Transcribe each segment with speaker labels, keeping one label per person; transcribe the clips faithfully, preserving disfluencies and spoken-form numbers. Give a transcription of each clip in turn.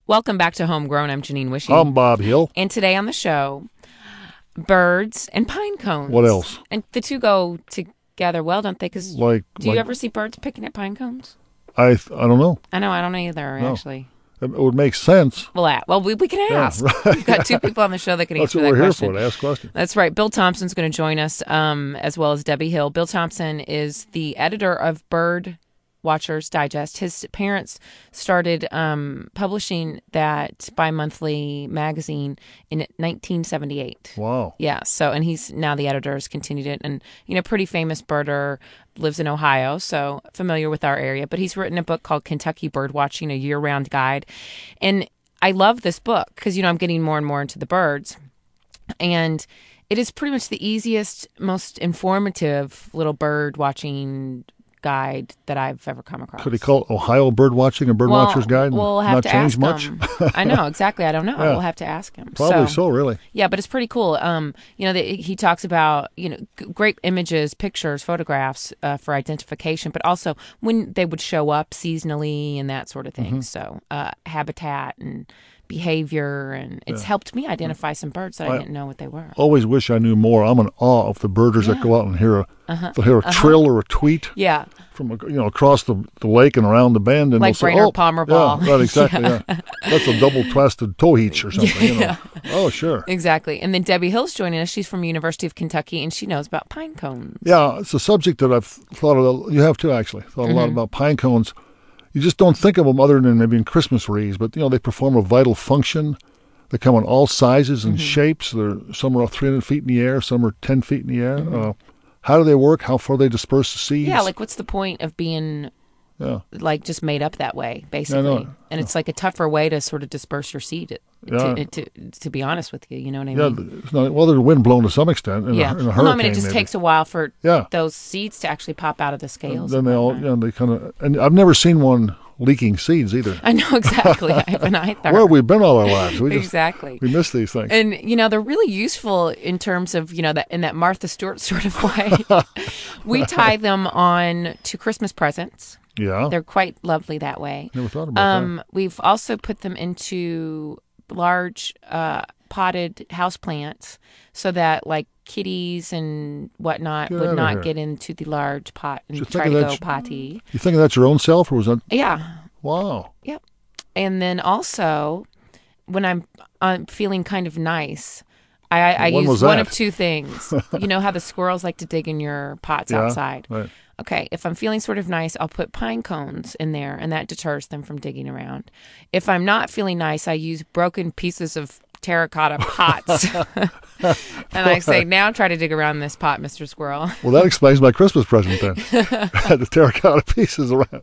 Speaker 1: Welcome back to Homegrown. I'm Janine Wishy.
Speaker 2: I'm Bob Hill.
Speaker 1: And today on the show, birds and pine cones.
Speaker 2: What else?
Speaker 1: And the two go together well, don't they? Because
Speaker 2: like,
Speaker 1: do
Speaker 2: like,
Speaker 1: you ever see birds picking at pine cones?
Speaker 2: I th- I don't know.
Speaker 1: I know, I don't know either,
Speaker 2: No.
Speaker 1: actually.
Speaker 2: It would make sense.
Speaker 1: Well, uh, well, we, we can ask.
Speaker 2: Yeah, right.
Speaker 1: We've got two people on the show that can
Speaker 2: That's
Speaker 1: answer
Speaker 2: what
Speaker 1: that
Speaker 2: we're
Speaker 1: question.
Speaker 2: here for, to ask questions.
Speaker 1: That's right. Bill Thompson's going to join us, um, as well as Debbie Hill. Bill Thompson is the editor of Bird Watchers Digest. His parents started um, publishing that bi-monthly magazine in nineteen seventy-eight.
Speaker 2: Wow.
Speaker 1: Yeah. So, and he's now the editor, has continued it, and you know, pretty famous birder, lives in Ohio, so familiar with our area. But he's written a book called Kentucky Bird Watching: A Year-Round Guide, and I love this book because you know I'm getting more and more into the birds, and it is pretty much the easiest, most informative little bird watching guide that I've ever come across.
Speaker 2: Could he call it Ohio Bird Watching and Bird
Speaker 1: well,
Speaker 2: Watchers Guide? and
Speaker 1: We'll have
Speaker 2: not
Speaker 1: to
Speaker 2: change
Speaker 1: ask
Speaker 2: much?
Speaker 1: him. I know, exactly. I don't know.
Speaker 2: Yeah.
Speaker 1: We'll have to ask him.
Speaker 2: Probably so, really.
Speaker 1: Yeah, but it's pretty cool. Um, you know, the, he talks about, you know, g- great images, pictures, photographs uh, for identification, but also when they would show up seasonally and that sort of thing.
Speaker 2: Mm-hmm.
Speaker 1: So uh, habitat and behavior, and it's
Speaker 2: Yeah.
Speaker 1: helped me identify some birds that I,
Speaker 2: I-
Speaker 1: didn't know what they were.
Speaker 2: Always wish I knew more. I'm in awe of the birders that
Speaker 1: Yeah.
Speaker 2: go out and hear a,
Speaker 1: Uh-huh.
Speaker 2: they'll hear a
Speaker 1: Uh-huh.
Speaker 2: trill or a tweet
Speaker 1: Yeah.
Speaker 2: from a, you know across the, the lake and around the bend, and
Speaker 1: Like
Speaker 2: they'll say,
Speaker 1: Brainerd
Speaker 2: "Oh,
Speaker 1: Palmer
Speaker 2: yeah,
Speaker 1: ball."
Speaker 2: right, exactly.
Speaker 1: Yeah.
Speaker 2: yeah. That's a double twisted toeheach or something. You know.
Speaker 1: Yeah.
Speaker 2: Oh, sure.
Speaker 1: Exactly. And then Debbie Hill's joining us. She's from University of Kentucky, and she knows about pine cones.
Speaker 2: Yeah, it's a subject that I've thought of. You have too, actually. Thought a lot
Speaker 1: Mm-hmm.
Speaker 2: about pine cones. You just don't think of them other than maybe in Christmas wreaths, but you know they perform a vital function. They come in all sizes and
Speaker 1: Mm-hmm.
Speaker 2: shapes. They're some are three hundred feet in the air, some are ten feet in the air.
Speaker 1: Mm-hmm.
Speaker 2: Uh, how do they work? How far they disperse the seeds?
Speaker 1: Yeah, like what's the point of being
Speaker 2: yeah,
Speaker 1: like just made up that way, basically?
Speaker 2: know.
Speaker 1: And it's like a tougher way to sort of disperse your seed.
Speaker 2: Yeah.
Speaker 1: To, to, to be honest with you, you know what I
Speaker 2: yeah.
Speaker 1: mean?
Speaker 2: It's not, well, they're wind blown to some extent in,
Speaker 1: Yeah.
Speaker 2: a, in a
Speaker 1: Well,
Speaker 2: hurricane.
Speaker 1: no, I mean, it just
Speaker 2: maybe.
Speaker 1: takes a while for
Speaker 2: Yeah.
Speaker 1: those seeds to actually pop out of the scales.
Speaker 2: Then
Speaker 1: and
Speaker 2: they all,
Speaker 1: whatnot.
Speaker 2: you know, they kind of. And I've never seen one leaking seeds either.
Speaker 1: I know exactly. I haven't either.
Speaker 2: Where have we been all our lives? We just
Speaker 1: Exactly.
Speaker 2: we miss these things.
Speaker 1: And, you know, they're really useful in terms of, you know, that in that Martha Stewart sort of way. We tie them on to Christmas presents.
Speaker 2: yeah,
Speaker 1: They're quite lovely that way.
Speaker 2: never thought about
Speaker 1: Um, we've also put them into large uh, potted houseplants so that, like, kitties and whatnot
Speaker 2: Get
Speaker 1: would
Speaker 2: outta
Speaker 1: not
Speaker 2: here.
Speaker 1: get into the large pot and
Speaker 2: Just
Speaker 1: try
Speaker 2: think
Speaker 1: to
Speaker 2: of
Speaker 1: go
Speaker 2: that-
Speaker 1: potty.
Speaker 2: that. You think that's your own self, or was that?
Speaker 1: Yeah.
Speaker 2: Wow.
Speaker 1: Yep. And then also, when I'm I'm feeling kind of nice, I, I, I
Speaker 2: When
Speaker 1: use
Speaker 2: was
Speaker 1: one
Speaker 2: that?
Speaker 1: of two things. You know how the squirrels like to dig in your pots
Speaker 2: Yeah,
Speaker 1: outside?
Speaker 2: right.
Speaker 1: Okay, if I'm feeling sort of nice, I'll put pine cones in there, and that deters them from digging around. If I'm not feeling nice, I use broken pieces of terracotta pots. And I say, now try to dig around this pot, Mister Squirrel.
Speaker 2: Well, that explains my Christmas present then. The terracotta pieces around.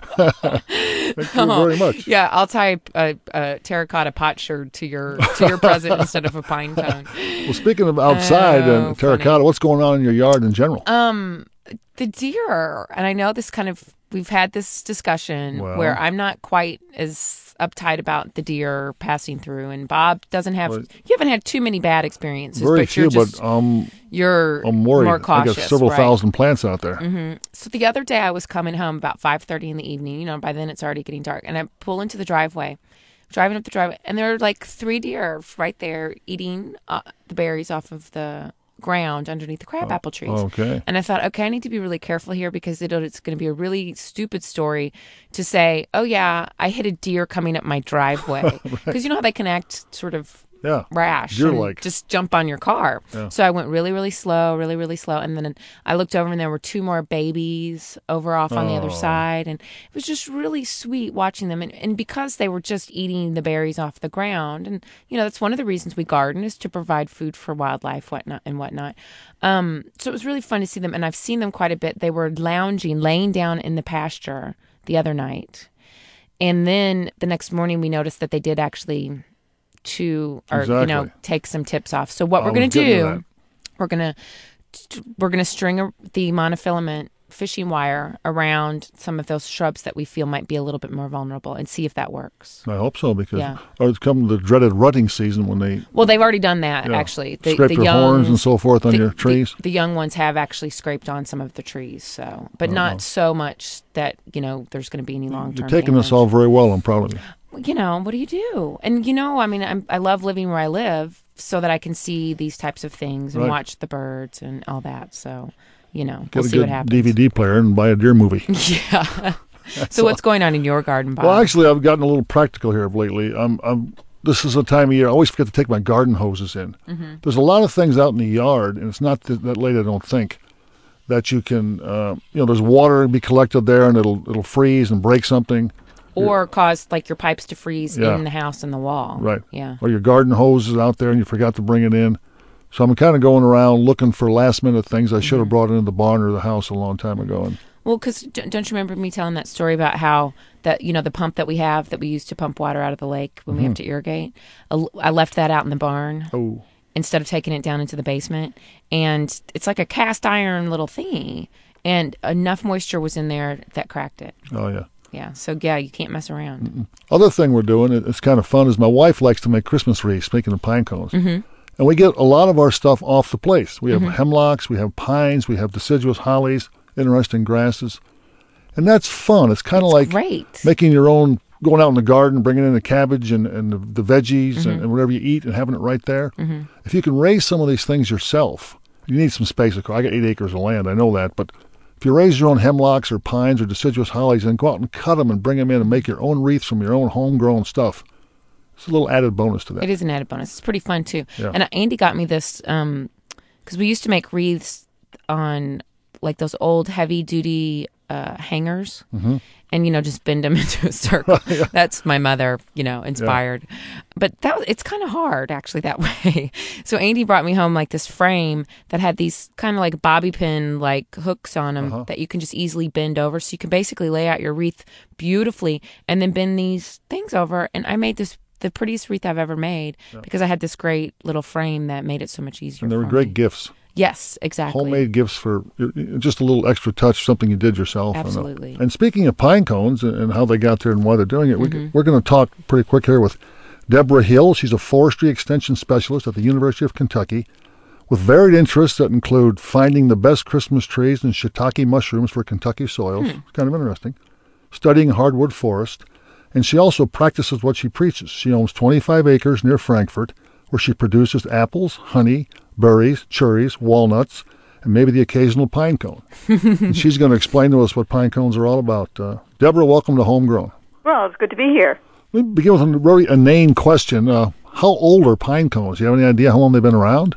Speaker 2: Thank you very much.
Speaker 1: Yeah, I'll tie a, a terracotta pot sherd to your to your present instead of a pine cone.
Speaker 2: Well, speaking of outside
Speaker 1: Oh,
Speaker 2: and terracotta,
Speaker 1: funny.
Speaker 2: what's going on in your yard in general?
Speaker 1: Um, the deer, and I know this kind of, we've had this discussion
Speaker 2: Well.
Speaker 1: where I'm not quite as uptight about the deer passing through, and Bob doesn't have,
Speaker 2: Well,
Speaker 1: you haven't had too many bad experiences,
Speaker 2: Very
Speaker 1: but
Speaker 2: few,
Speaker 1: you're just,
Speaker 2: but um,
Speaker 1: you're
Speaker 2: I'm worried.
Speaker 1: more
Speaker 2: I
Speaker 1: cautious.
Speaker 2: got several
Speaker 1: right?
Speaker 2: thousand plants out there.
Speaker 1: Mm-hmm. So the other day I was coming home about five thirty in the evening, you know, by then it's already getting dark, and I pull into the driveway, driving up the driveway, and there are like three deer right there eating uh, the berries off of the ground underneath the crabapple trees.
Speaker 2: Okay.
Speaker 1: And I thought, okay, I need to be really careful here because it, it's going to be a really stupid story to say, oh yeah, I hit a deer coming up my driveway. Because you know how they can act sort of
Speaker 2: Yeah.
Speaker 1: rash
Speaker 2: Deer-like.
Speaker 1: and just jump on your car.
Speaker 2: Yeah.
Speaker 1: So I went really, really slow, really, really slow. And then I looked over and there were two more babies over off on the other
Speaker 2: Oh.
Speaker 1: side. And it was just really sweet watching them. And, and because they were just eating the berries off the ground, and, you know, that's one of the reasons we garden is to provide food for wildlife whatnot, and whatnot. Um, so it was really fun to see them. And I've seen them quite a bit. They were lounging, laying down in the pasture the other night. And then the next morning we noticed that they did actually to or you know
Speaker 2: Exactly.
Speaker 1: take some tips off. So what
Speaker 2: I
Speaker 1: we're
Speaker 2: was
Speaker 1: going to
Speaker 2: getting to
Speaker 1: do,
Speaker 2: that.
Speaker 1: we're going to we're going to string a, the monofilament fishing wire around some of those shrubs that we feel might be a little bit more vulnerable and see if that works.
Speaker 2: I hope so, because
Speaker 1: Yeah.
Speaker 2: or it's come the dreaded rutting season when they
Speaker 1: Well, they've already done that
Speaker 2: yeah,
Speaker 1: actually. The,
Speaker 2: scrape
Speaker 1: the
Speaker 2: their
Speaker 1: young,
Speaker 2: horns and so forth on
Speaker 1: the-
Speaker 2: your
Speaker 1: the-
Speaker 2: trees.
Speaker 1: The, young ones have actually scraped on some of the trees, so but
Speaker 2: Uh-oh.
Speaker 1: not so much that you know there's going to be any long term.
Speaker 2: You're taking this all very well. I'm proud of you.
Speaker 1: you know, what do you do? And, you know, I mean, I'm, I love living where I live so that I can see these types of things and
Speaker 2: Right.
Speaker 1: watch the birds and all that. So, you know,
Speaker 2: Get
Speaker 1: we'll
Speaker 2: a
Speaker 1: see what
Speaker 2: good
Speaker 1: happens.
Speaker 2: D V D player and buy a deer movie.
Speaker 1: Yeah. So what's going on in your garden, Bob?
Speaker 2: Well, actually, I've gotten a little practical here of lately. I'm, I'm, this is a time of year I always forget to take my garden hoses in.
Speaker 1: Mm-hmm.
Speaker 2: There's a lot of things out in the yard, and it's not that, that late, I don't think, that you can, uh, you know, there's water to be collected there, and it'll it'll freeze and break something.
Speaker 1: Or cause like your pipes to freeze
Speaker 2: Yeah.
Speaker 1: in the house and the wall.
Speaker 2: Right.
Speaker 1: Yeah.
Speaker 2: Or your garden hose is out there and you forgot to bring it in. So I'm kind of going around looking for last minute things I should have brought into the barn or the house a long time ago. And
Speaker 1: Well, because don't you remember me telling that story about how that, you know, the pump that we have that we use to pump water out of the lake when we have to irrigate, I I left that out in the barn
Speaker 2: oh,
Speaker 1: instead of taking it down into the basement. And it's like a cast iron little thingy. And enough moisture was in there that cracked it.
Speaker 2: oh yeah.
Speaker 1: Yeah. So, yeah, you can't mess around.
Speaker 2: Other thing we're doing, it- it's kind of fun, is my wife likes to make Christmas wreaths, speaking of pine cones.
Speaker 1: Mm-hmm.
Speaker 2: And we get a lot of our stuff off the place. We have hemlocks, we have pines, we have deciduous hollies, interesting grasses. And that's fun. It's kind of like
Speaker 1: Great.
Speaker 2: making your own, going out in the garden, bringing in the cabbage and, and the, the veggies and, and whatever you eat and having it right there.
Speaker 1: Mm-hmm.
Speaker 2: If you can raise some of these things yourself, you need some space. Of course, I got eight acres of land, I know that. But if you raise your own hemlocks or pines or deciduous hollies and go out and cut them and bring them in and make your own wreaths from your own homegrown stuff, it's a little added bonus to that.
Speaker 1: It is an added bonus. It's pretty fun, too.
Speaker 2: Yeah.
Speaker 1: And Andy got me this um, because we used to make wreaths on like those old heavy-duty uh, hangers.
Speaker 2: Mm-hmm.
Speaker 1: And, you know, just bend them into a circle.
Speaker 2: Yeah.
Speaker 1: That's my mother, you know, inspired. But that was- it's kind of hard, actually, that way. So Andy brought me home, like, this frame that had these kind of like bobby pin, like, hooks on them
Speaker 2: Uh-huh.
Speaker 1: that you can just easily bend over. So you can basically lay out your wreath beautifully and then bend these things over. And I made this the prettiest wreath I've ever made because I had this great little frame that made it so much easier
Speaker 2: And they were
Speaker 1: for
Speaker 2: great
Speaker 1: me.
Speaker 2: gifts.
Speaker 1: Yes, exactly.
Speaker 2: Homemade gifts for just a little extra touch, something you did yourself. And, uh,
Speaker 1: Absolutely.
Speaker 2: And, speaking of pine cones and, and how they got there and why they're doing it,
Speaker 1: Mm-hmm.
Speaker 2: we, we're going to talk pretty quick here with Deborah Hill. She's a forestry extension specialist at the University of Kentucky with varied interests that include finding the best Christmas trees and shiitake mushrooms for Kentucky soils.
Speaker 1: Hmm.
Speaker 2: Kind of interesting. Studying hardwood forest. And she also practices what she preaches. She owns twenty-five acres near Frankfort where she produces apples, honey, berries, cherries, walnuts, and maybe the occasional pine cone. And she's going to explain to us what pine cones are all about. Uh, Deborah, welcome to Homegrown.
Speaker 3: Well, it's good to be here.
Speaker 2: We begin with a very inane question. Uh, how old are pine cones? Do you have any idea how long they've been around?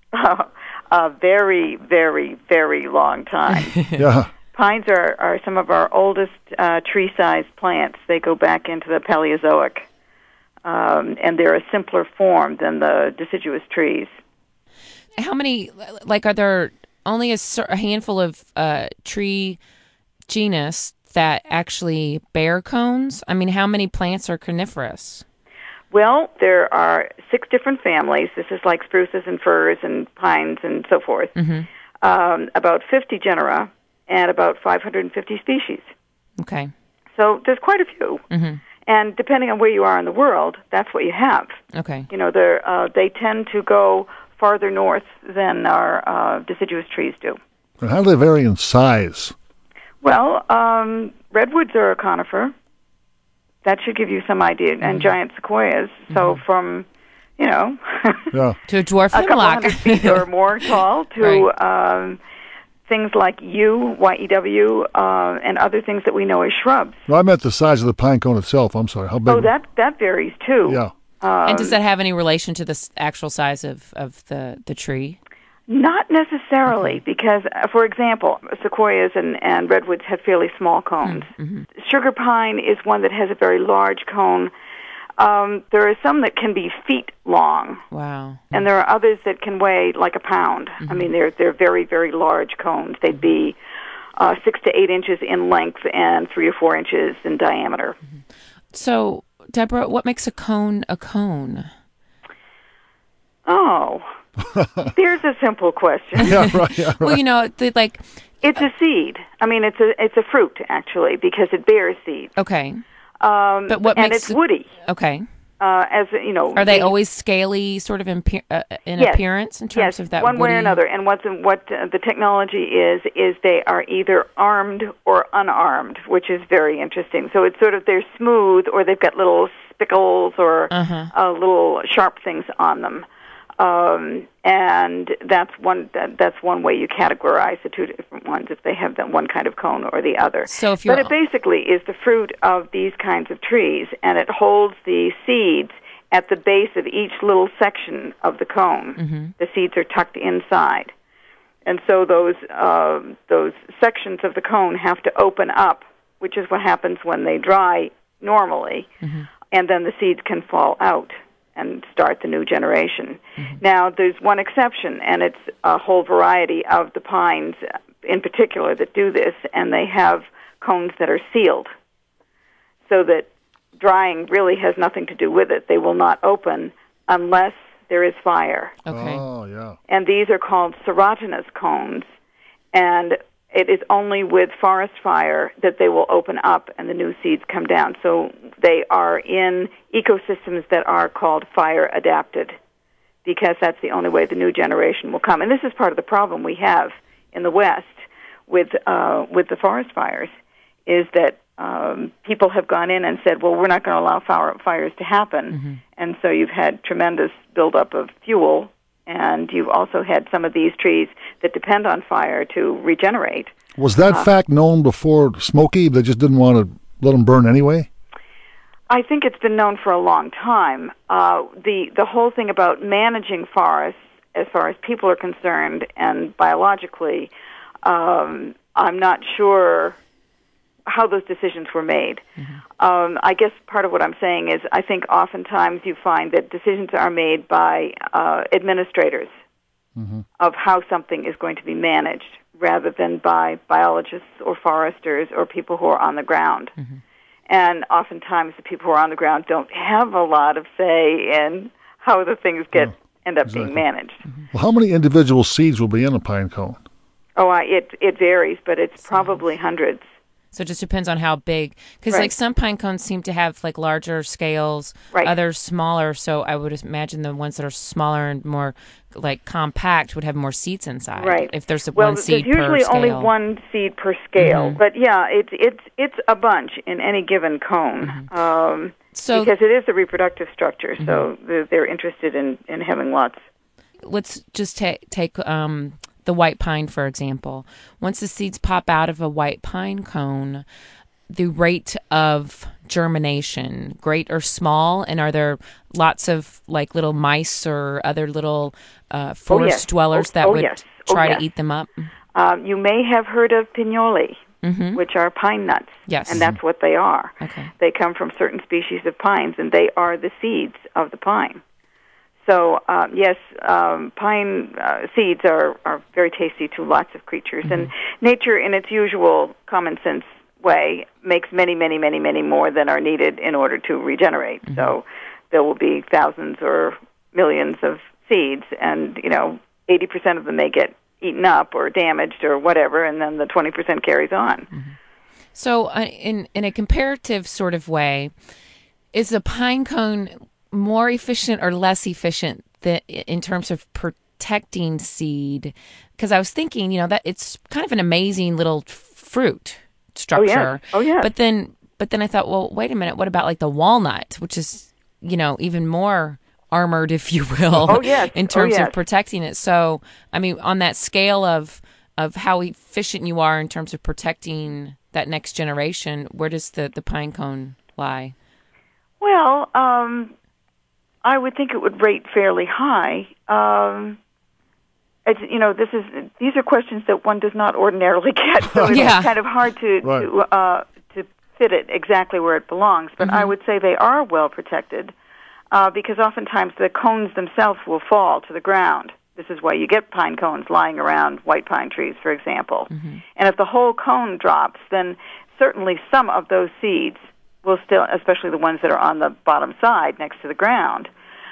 Speaker 3: A very, very, very long time.
Speaker 2: Yeah.
Speaker 3: Pines are, are some of our oldest uh, tree-sized plants. They go back into the Paleozoic, um, and they're a simpler form than the deciduous trees.
Speaker 1: How many, like, are there only a, cer- a handful of uh, tree genus that actually bear cones? I mean, how many plants are coniferous?
Speaker 3: Well, there are six different families. This is like spruces and firs and pines and so forth.
Speaker 1: Mm-hmm.
Speaker 3: Um, about fifty genera and about five hundred fifty species.
Speaker 1: Okay.
Speaker 3: So there's quite a few.
Speaker 1: Mm-hmm.
Speaker 3: And depending on where you are in the world, that's what you have.
Speaker 1: Okay.
Speaker 3: You know, they're, uh, they tend to go farther north than our uh, deciduous trees do.
Speaker 2: And how do they vary in size?
Speaker 3: Well, um, redwoods are a conifer. That should give you some idea. And giant sequoias. So from, you know,
Speaker 2: Yeah.
Speaker 1: To a dwarf
Speaker 3: a couple
Speaker 1: hemlock.
Speaker 3: hundred feet or more tall to um, things like yew, Y E W, uh, and other things that we know as shrubs.
Speaker 2: Well, I meant the size of the pine cone itself. I'm sorry. How big?
Speaker 3: Oh, that that varies too.
Speaker 2: Yeah.
Speaker 1: And does that have any relation to the s- actual size of, of the, the tree?
Speaker 3: Not necessarily, because, uh, for example, sequoias and, and redwoods have fairly small cones.
Speaker 1: Mm-hmm.
Speaker 3: Sugar pine is one that has a very large cone. Um, there are some that can be feet long,
Speaker 1: Wow.
Speaker 3: and there are others that can weigh like a pound.
Speaker 1: Mm-hmm.
Speaker 3: I mean, they're they're very, very large cones. They'd be uh, six to eight inches in length and three or four inches in diameter.
Speaker 1: So, Deborah, what makes a cone a cone?
Speaker 3: Oh, there's a simple question.
Speaker 2: Yeah, right. Yeah, right.
Speaker 1: Well, you know, the, like,
Speaker 3: It's a seed. I mean, it's a it's a fruit actually because it bears seeds.
Speaker 1: okay.
Speaker 3: Um,
Speaker 1: But what
Speaker 3: and
Speaker 1: makes
Speaker 3: it's
Speaker 1: it-
Speaker 3: woody.
Speaker 1: Okay.
Speaker 3: Uh, as you know,
Speaker 1: Are they
Speaker 3: the-
Speaker 1: always scaly, sort of in, uh, in
Speaker 3: Yes.
Speaker 1: appearance in terms
Speaker 3: yes,
Speaker 1: of that
Speaker 3: one way or
Speaker 1: woody-
Speaker 3: another? And what's what uh, the technology is is they are either armed or unarmed, which is very interesting. So it's sort of they're smooth or they've got little spickles or
Speaker 1: Uh-huh.
Speaker 3: uh, little sharp things on them. Um, and that's one that, that's one way you categorize the two different ones, if they have that one kind of cone or the other.
Speaker 1: So if you're,
Speaker 3: but it basically is the fruit of these kinds of trees, and it holds the seeds at the base of each little section of the cone.
Speaker 1: Mm-hmm.
Speaker 3: The seeds are tucked inside. And so those uh, those sections of the cone have to open up, which is what happens when they dry normally,
Speaker 1: mm-hmm.
Speaker 3: and then the seeds can fall out and start the new generation.
Speaker 1: Mm-hmm.
Speaker 3: Now, there's one exception, and it's a whole variety of the pines in particular that do this, and they have cones that are sealed, so that drying really has nothing to do with it. They will not open unless there is fire.
Speaker 1: okay.
Speaker 2: Oh, yeah.
Speaker 3: And these are called serotinous cones, and it is only with forest fire that they will open up and the new seeds come down. So they are in ecosystems that are called fire adapted, because that's the only way the new generation will come. And this is part of the problem we have in the West with uh, with the forest fires, is that um, people have gone in and said, well, we're not going to allow fire, fires to happen.
Speaker 1: Mm-hmm.
Speaker 3: And so you've had tremendous buildup of fuel, and you've also had some of these trees that depend on fire to regenerate.
Speaker 2: Was that
Speaker 3: Uh,
Speaker 2: fact known before Smoky? They just didn't want to let them burn anyway?
Speaker 3: I think it's been known for a long time. Uh, the the whole thing about managing forests, as far as people are concerned, and biologically, um, I'm not sure how those decisions were made. Mm-hmm. Um, I guess part of what I'm saying is I think oftentimes you find that decisions are made by uh, administrators
Speaker 2: Mm-hmm.
Speaker 3: of how something is going to be managed, rather than by biologists or foresters or people who are on the ground.
Speaker 1: Mm-hmm.
Speaker 3: And oftentimes the people who are on the ground don't have a lot of say in how the things get
Speaker 2: Yeah,
Speaker 3: end up
Speaker 2: exactly.
Speaker 3: being managed.
Speaker 1: Mm-hmm.
Speaker 2: Well, how many individual seeds will be in a pine cone?
Speaker 3: Oh, I, it it varies, but it's probably hundreds.
Speaker 1: So it just depends on how big. Because,
Speaker 3: Right.
Speaker 1: like, some pine cones seem to have, like, larger scales,
Speaker 3: Right.
Speaker 1: others smaller. So I would imagine the ones that are smaller and more, like, compact would have more seeds inside.
Speaker 3: Right.
Speaker 1: If there's a
Speaker 3: Well,
Speaker 1: one seed
Speaker 3: there's usually
Speaker 1: per scale.
Speaker 3: only one seed per scale,
Speaker 1: Mhm.
Speaker 3: but yeah, it's it's it's a bunch in any given cone.
Speaker 1: Mm-hmm.
Speaker 3: Um,
Speaker 1: So
Speaker 3: because it is a reproductive structure, so they're, they're interested in, in having lots.
Speaker 1: let's just ta- take um, the white pine, for example. Once the seeds pop out of a white pine cone, the rate of germination, great or small, and are there lots of like little mice or other little uh, forest
Speaker 3: yes.
Speaker 1: dwellers
Speaker 3: Oh-
Speaker 1: that
Speaker 3: oh,
Speaker 1: would
Speaker 3: yes. Oh,
Speaker 1: try
Speaker 3: yes.
Speaker 1: to eat them up?
Speaker 3: Um, you may have heard of pignoli,
Speaker 1: Mm-hmm.
Speaker 3: which are pine nuts,
Speaker 1: Yes.
Speaker 3: and that's what they are.
Speaker 1: Okay.
Speaker 3: They come from certain species of pines, and they are the seeds of the pine. So, um, yes, um, pine uh, seeds are, are very tasty to lots of creatures,
Speaker 1: Mm-hmm.
Speaker 3: and nature, in its usual common sense way, makes many, many, many, many more than are needed in order to regenerate.
Speaker 1: Mm-hmm.
Speaker 3: So there will be thousands or millions of seeds, and, you know, eighty percent of them may get eaten up or damaged or whatever, and then the twenty percent carries on.
Speaker 1: So, uh, in in a comparative sort of way, is a pine cone more efficient or less efficient that, in terms of protecting seed? Because I was thinking, you know, that it's kind of an amazing little f- fruit structure.
Speaker 3: Oh, yeah.
Speaker 1: But then, but then I thought, well, wait a minute. What about like the walnut, which is, you know, even more armored, if you will,
Speaker 3: Oh, yes.
Speaker 1: in
Speaker 3: Oh,
Speaker 1: terms
Speaker 3: yes.
Speaker 1: of protecting it. So, I mean, on that scale of of how efficient you are in terms of protecting that next generation, where does the, the pine cone lie?
Speaker 3: Well, um, I would think it would rate fairly high. Um, it's, you know, this is these are questions that one does not ordinarily get, so it's
Speaker 1: Yeah.
Speaker 3: kind of hard to
Speaker 2: Right.
Speaker 3: to, uh, to fit it exactly where it belongs. But I would say they are well protected uh, because oftentimes the cones themselves will fall to the ground. This is why you get pine cones lying around white pine trees, for example. And if the whole cone drops, then certainly some of those seeds will still, especially the ones that are on the bottom side next to the ground,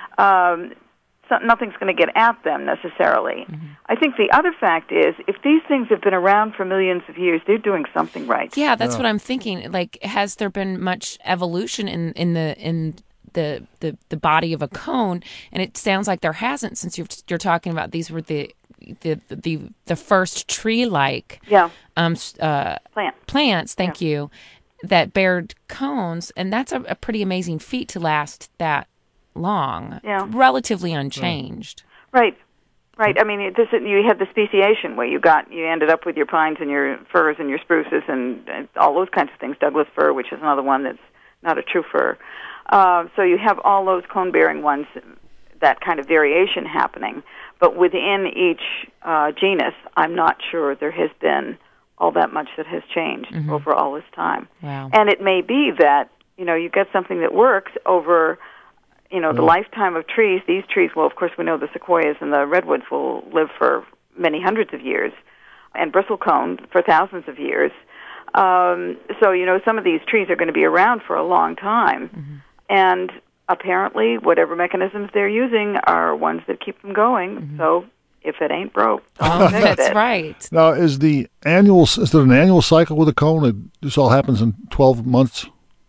Speaker 3: um, so nothing's going to get at them necessarily. I think the other fact is, if these things have been around for millions of years, they're doing something right.
Speaker 1: Yeah, that's
Speaker 2: Yeah.
Speaker 1: what I'm thinking. Like, has there been much evolution in, in the in the, the the body of a cone? And it sounds like there hasn't, since you're you're talking about these were the the the, the first tree-like
Speaker 3: Yeah,
Speaker 1: um s- uh,
Speaker 3: plant.
Speaker 1: plants. Thank you. that bared cones, and that's a, a pretty amazing feat to last that long,
Speaker 3: Yeah.
Speaker 1: relatively unchanged.
Speaker 3: Right. Right. I mean, this you had the speciation where you got you ended up with your pines and your firs and your spruces and, and all those kinds of things. Douglas fir, which is another one that's not a true fir. Uh, so you have all those cone-bearing ones, that kind of variation happening. But within each uh, genus, I'm not sure there has been all that much that has changed mm-hmm. over all this time.
Speaker 1: Wow.
Speaker 3: And it may be that, you know, you get something that works over, you know, the
Speaker 2: Yeah.
Speaker 3: lifetime of trees. These trees, well, of course, we know the sequoias and the redwoods will live for many hundreds of years, and bristlecone for thousands of years. Um, so, you know, some of these trees are going to be around for a long time. Mm-hmm. And apparently, whatever mechanisms they're using are ones that keep them going. Mm-hmm. So, if it ain't broke, don't
Speaker 1: Oh,
Speaker 3: fix
Speaker 1: that's
Speaker 3: it.
Speaker 1: right.
Speaker 2: Now, is the annual is there an annual cycle with a cone? It, this all happens in twelve months.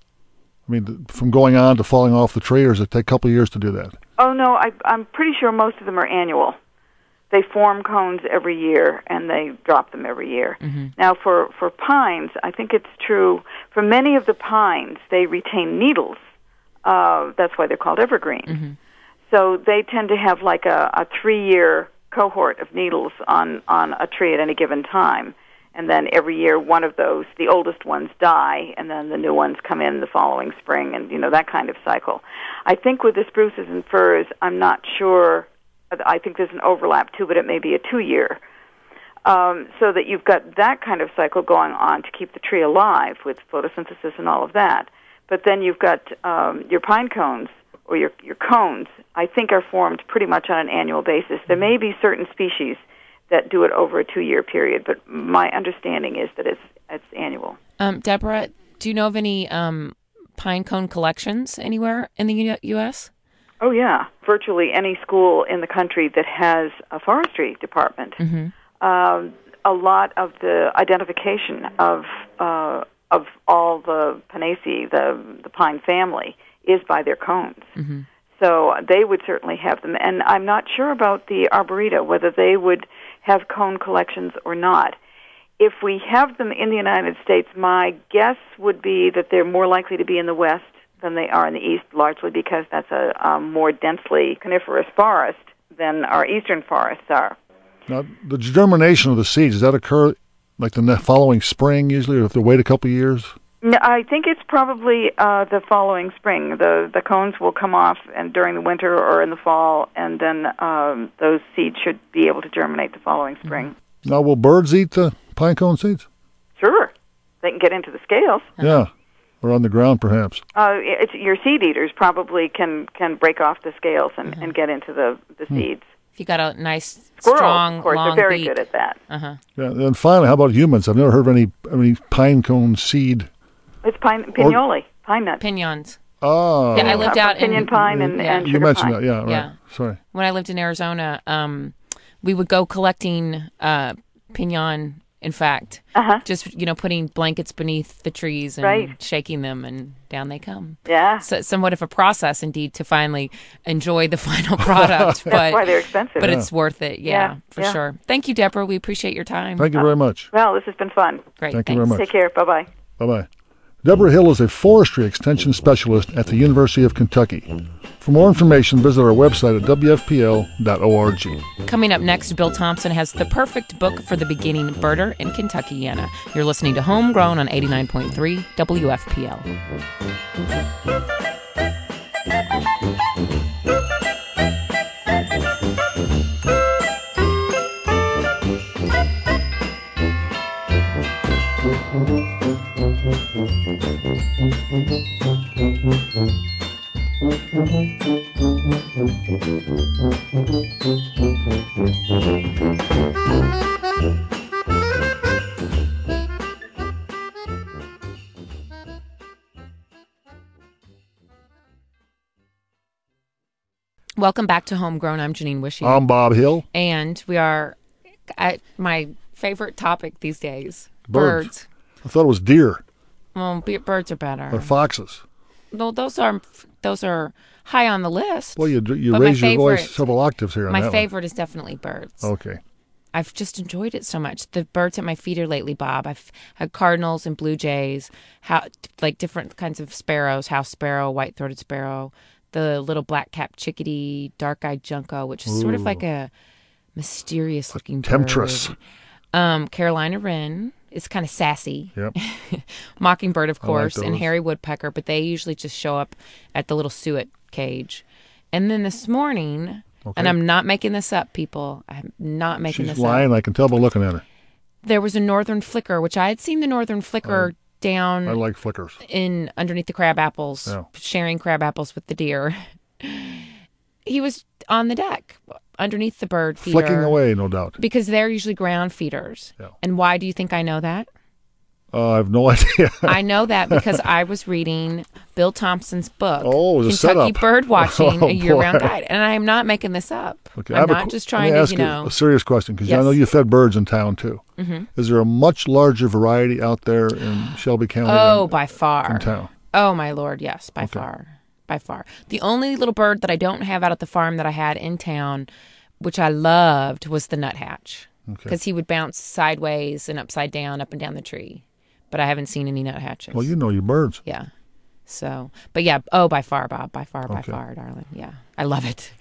Speaker 2: I mean, from going on to falling off the tree, or does it take a couple of years to do that?
Speaker 3: Oh, no, I, I'm pretty sure most of them are annual. They form cones every year, and they drop them every year. Mm-hmm. Now, for, for pines, I think it's true. For many of the pines, they retain needles. Uh, that's why they're called evergreen. Mm-hmm. So they tend to have like a, a three-year cohort of needles on, on a tree at any given time. And then every year, one of those, the oldest ones, die, and then the new ones come in the following spring, and, you know, that kind of cycle. I think with the spruces and firs, I'm not sure. I think there's an overlap, too, but it may be a two-year. Um, so that you've got that kind of cycle going on to keep the tree alive with photosynthesis and all of that. But then you've got um, your pine cones, or your, your cones, I think are formed pretty much on an annual basis. There may be certain species that do it over a two-year period, but my understanding is that it's it's annual.
Speaker 1: Um, Deborah, do you know of any um, pine cone collections anywhere in the U- U.S.?
Speaker 3: Oh, yeah. Virtually any school in the country that has a forestry department. Mm-hmm. Um, a lot of the identification of uh, of all the Pinaceae, the, the pine family, is by their cones. Mm-hmm. So they would certainly have them. And I'm not sure about the Arboreta, whether they would have cone collections or not. If we have them in the United States, my guess would be that they're more likely to be in the West than they are in the East, largely because that's a, a more densely coniferous forest than our eastern forests are.
Speaker 2: Now, the germination of the seeds, does that occur like the following spring usually, or if they wait a couple of years?
Speaker 3: No, I think it's probably uh, the following spring. The the cones will come off and during the winter or in the fall, and then um, those seeds should be able to germinate the following spring.
Speaker 2: Now, will birds eat the pine cone seeds?
Speaker 3: Sure. They can get into the scales.
Speaker 2: Yeah, or on the ground perhaps.
Speaker 3: Uh, it's, your seed eaters probably can, can break off the scales and, mm-hmm. and get into the, the hmm. seeds.
Speaker 1: If you got a nice,
Speaker 3: Squirrels,
Speaker 1: strong,
Speaker 3: of course,
Speaker 1: long
Speaker 3: they're very
Speaker 1: beak.
Speaker 3: good at that.
Speaker 1: Uh-huh.
Speaker 2: Yeah, and finally, how about humans? I've never heard of any any pine cone seed.
Speaker 3: It's pine pignoli, pine nuts.
Speaker 1: Pignons.
Speaker 2: Oh.
Speaker 1: Yeah, I lived
Speaker 3: uh,
Speaker 1: out
Speaker 3: pinyon
Speaker 1: in
Speaker 3: pine and,
Speaker 1: yeah.
Speaker 3: and
Speaker 2: You
Speaker 3: sugar
Speaker 2: mentioned
Speaker 3: pine.
Speaker 2: that, yeah, right.
Speaker 1: Yeah.
Speaker 2: Sorry.
Speaker 1: When I lived in Arizona, um, we would go collecting uh, pinyon, in fact.
Speaker 3: Uh-huh.
Speaker 1: Just, you know, putting blankets beneath the trees and
Speaker 3: right.
Speaker 1: shaking them, and down they come.
Speaker 3: Yeah.
Speaker 1: So, somewhat of a process, indeed, to finally enjoy the final product.
Speaker 3: That's
Speaker 1: but,
Speaker 3: why they're expensive.
Speaker 1: But
Speaker 2: Yeah.
Speaker 1: it's worth it, yeah,
Speaker 3: Yeah,
Speaker 1: for
Speaker 3: yeah.
Speaker 1: sure. Thank you, Deborah. We appreciate your time.
Speaker 2: Thank you very much.
Speaker 3: Well, this has been fun.
Speaker 1: Great,
Speaker 2: Thank you
Speaker 1: thanks.
Speaker 2: very much.
Speaker 3: Take care. Bye-bye.
Speaker 2: Bye-bye. Deborah Hill is a forestry extension specialist at the University of Kentucky. For more information, visit our website at w f p l dot org.
Speaker 1: Coming up next, Bill Thompson has the perfect book for the beginning birder in Kentuckiana. You're listening to Homegrown on eighty-nine point three W F P L. Welcome back to Homegrown. I'm Janine Wishy.
Speaker 2: I'm Bob Hill.
Speaker 1: And we are at my favorite topic these days.
Speaker 2: Birds.
Speaker 1: Birds.
Speaker 2: I thought it was deer
Speaker 1: Well, b- birds are better.
Speaker 2: or foxes.
Speaker 1: No, those are those are high on the list.
Speaker 2: Well, you you
Speaker 1: But my
Speaker 2: raise your voice
Speaker 1: favorite-
Speaker 2: several octaves here on
Speaker 1: My
Speaker 2: that
Speaker 1: favorite is definitely birds.
Speaker 2: one. Okay.
Speaker 1: I've just enjoyed it so much. The birds at my feeder lately, Bob. I've had cardinals and blue jays, how like different kinds of sparrows, house sparrow, white-throated sparrow, the little black-capped chickadee, dark-eyed junco, which is Ooh. sort of like a mysterious-looking bird.
Speaker 2: Temptress.
Speaker 1: Um, Carolina wren is kind of sassy.
Speaker 2: Yep.
Speaker 1: Mockingbird, of course,
Speaker 2: like
Speaker 1: and hairy woodpecker, but they usually just show up at the little suet cage. And then this morning, okay. and I'm not making this up, people. I'm not making
Speaker 2: She's
Speaker 1: this
Speaker 2: lying,
Speaker 1: up.
Speaker 2: I can tell by looking at her.
Speaker 1: There was a northern flicker, which I had seen the northern flicker
Speaker 2: I,
Speaker 1: down.
Speaker 2: I like flickers.
Speaker 1: In underneath the crab apples,
Speaker 2: yeah.
Speaker 1: sharing crab apples with the deer. He was on the deck underneath the bird feeder.
Speaker 2: Flicking away, no doubt.
Speaker 1: Because they're usually ground feeders.
Speaker 2: Yeah.
Speaker 1: And why do you think I know that?
Speaker 2: Uh, I have no idea.
Speaker 1: I know that because I was reading Bill Thompson's book,
Speaker 2: oh, the
Speaker 1: Kentucky
Speaker 2: setup.
Speaker 1: Bird Watching,
Speaker 2: oh,
Speaker 1: a year-round guide. And I am not making this up.
Speaker 2: Okay,
Speaker 1: I'm
Speaker 2: not
Speaker 1: a, just trying
Speaker 2: to,
Speaker 1: to, you know.
Speaker 2: A serious question, because
Speaker 1: yes.
Speaker 2: I know you fed birds in town, too.
Speaker 1: Mm-hmm.
Speaker 2: Is there a much larger variety out there in Shelby County
Speaker 1: Oh,
Speaker 2: than,
Speaker 1: by far.
Speaker 2: in town?
Speaker 1: Oh, my Lord, yes, by
Speaker 2: okay.
Speaker 1: far. By far. The only little bird that I don't have out at the farm that I had in town, which I loved, was the nuthatch. Because okay. he would bounce sideways and upside down, up and down the tree. But I haven't seen any nuthatches.
Speaker 2: Well, you know your birds.
Speaker 1: Yeah. So, but yeah, oh, by far, Bob, by far, by
Speaker 2: okay.
Speaker 1: far, darling. Yeah, I love it.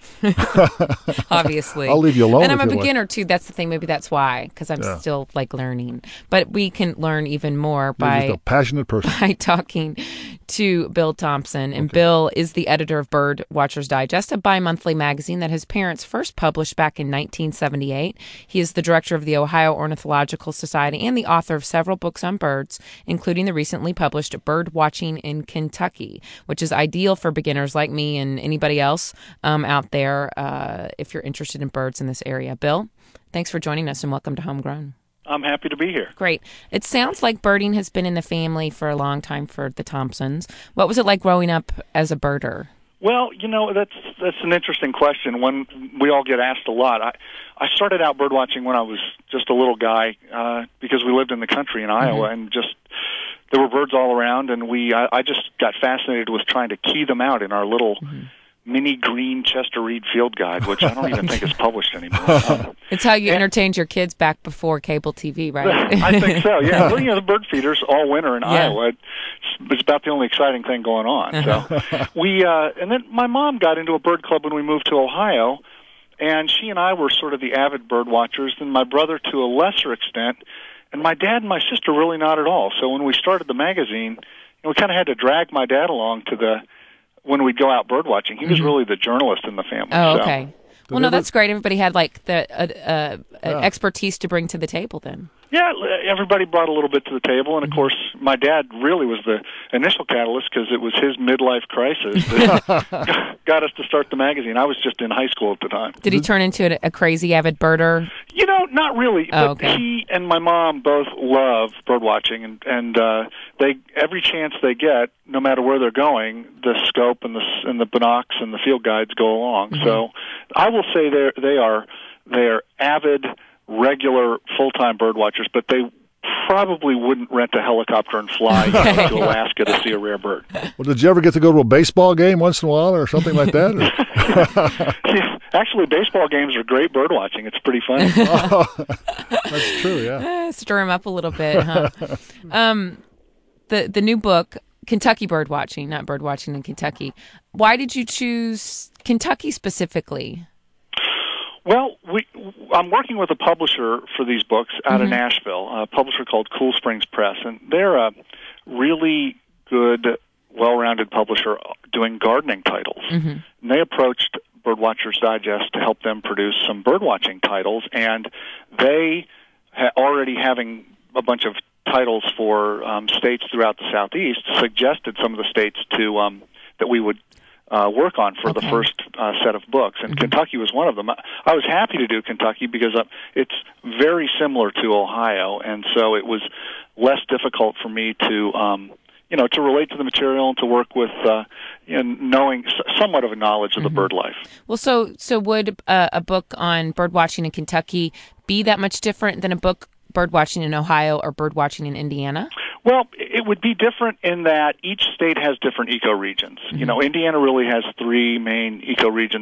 Speaker 1: Obviously.
Speaker 2: I'll leave you alone.
Speaker 1: And I'm a
Speaker 2: you
Speaker 1: beginner,
Speaker 2: like.
Speaker 1: too. That's the thing. Maybe that's why, because I'm
Speaker 2: yeah.
Speaker 1: still, like, learning. But we can learn even more
Speaker 2: You're
Speaker 1: by...
Speaker 2: just a passionate person.
Speaker 1: By talking to Bill Thompson. And
Speaker 2: okay.
Speaker 1: Bill is the editor of Bird Watchers Digest, a bi-monthly magazine that his parents first published back in nineteen seventy-eight. He is the director of the Ohio Ornithological Society and the author of several books on birds, including the recently published Bird Watching in Kentucky, which is ideal for beginners like me and anybody else um, out there uh, if you're interested in birds in this area. Bill, thanks for joining us and welcome to Homegrown.
Speaker 4: I'm happy to be here.
Speaker 1: Great. It sounds like birding has been in the family for a long time for the Thompsons. What was it like growing up as a birder?
Speaker 4: Well, you know, that's that's an interesting question. One we all get asked a lot. I, I started out bird watching when I was just a little guy uh, because we lived in the country in Iowa, mm-hmm. and just there were birds all around, and we I, I just got fascinated with trying to key them out in our little mm-hmm. mini green Chester Reed Field Guide, which I don't even think is published anymore. Um,
Speaker 1: it's how you
Speaker 4: and,
Speaker 1: entertained your kids back before cable T V, right?
Speaker 4: I think so, yeah. Well, you know, the bird feeders all winter in
Speaker 1: yeah.
Speaker 4: Iowa. It's, it's about the only exciting thing going on. So we, uh, and then my mom got into a bird club when we moved to Ohio, and she and I were sort of the avid bird watchers, and my brother to a lesser extent, and my dad and my sister really not at all. So when we started the magazine, you know, we kind of had to drag my dad along to the when we'd go out bird watching. He was mm-hmm. really the journalist in the family.
Speaker 1: Oh,
Speaker 4: so.
Speaker 1: okay. Well, no, that's great. Everybody had like the uh, uh,
Speaker 2: yeah.
Speaker 1: expertise to bring to the table then.
Speaker 4: Yeah, everybody brought a little bit to the table, and of course, my dad really was the initial catalyst because it was his midlife crisis that got us to start the magazine. I was just in high school at the time.
Speaker 1: Did he turn into a, a crazy avid birder?
Speaker 4: You know, not really.
Speaker 1: Oh,
Speaker 4: but
Speaker 1: okay.
Speaker 4: He and my mom both love bird watching, and and uh, they every chance they get, no matter where they're going, the scope and the and the binocs and the field guides go along. Mm-hmm. So, I will say they they are they are avid, regular, full-time bird watchers, but they probably wouldn't rent a helicopter and fly you know, to Alaska to see a rare bird.
Speaker 2: Well, did you ever get to go to a baseball game once in a while or something like that?
Speaker 4: Actually, baseball games are great bird watching. It's pretty funny.
Speaker 2: Oh, that's true, yeah.
Speaker 1: Uh, stir them up a little bit, huh? um, the, the new book, Kentucky Bird Watching, not Bird Watching in Kentucky. Why did you choose Kentucky specifically?
Speaker 4: Well, we, I'm working with a publisher for these books out
Speaker 1: mm-hmm.
Speaker 4: of Nashville, a publisher called Cool Springs Press, and they're a really good, well-rounded publisher doing gardening titles.
Speaker 1: Mm-hmm.
Speaker 4: And they approached Birdwatchers Digest to help them produce some birdwatching titles, and they ha- already having a bunch of titles for um, states throughout the Southeast suggested some of the states to um, that we would Uh, work on for
Speaker 1: okay.
Speaker 4: the first uh, set of books, and mm-hmm. Kentucky was one of them. I, I was happy to do Kentucky because uh, it's very similar to Ohio, and so it was less difficult for me to, um, you know, to relate to the material and to work with, uh, you know, knowing somewhat of a knowledge of mm-hmm. the bird life.
Speaker 1: Well, so so would uh, a book on bird watching in Kentucky be that much different than a book bird watching in Ohio or bird watching in Indiana?
Speaker 4: Well, it would be different in that each state has different ecoregions. Mm-hmm. You know, Indiana really has three main ecoregions.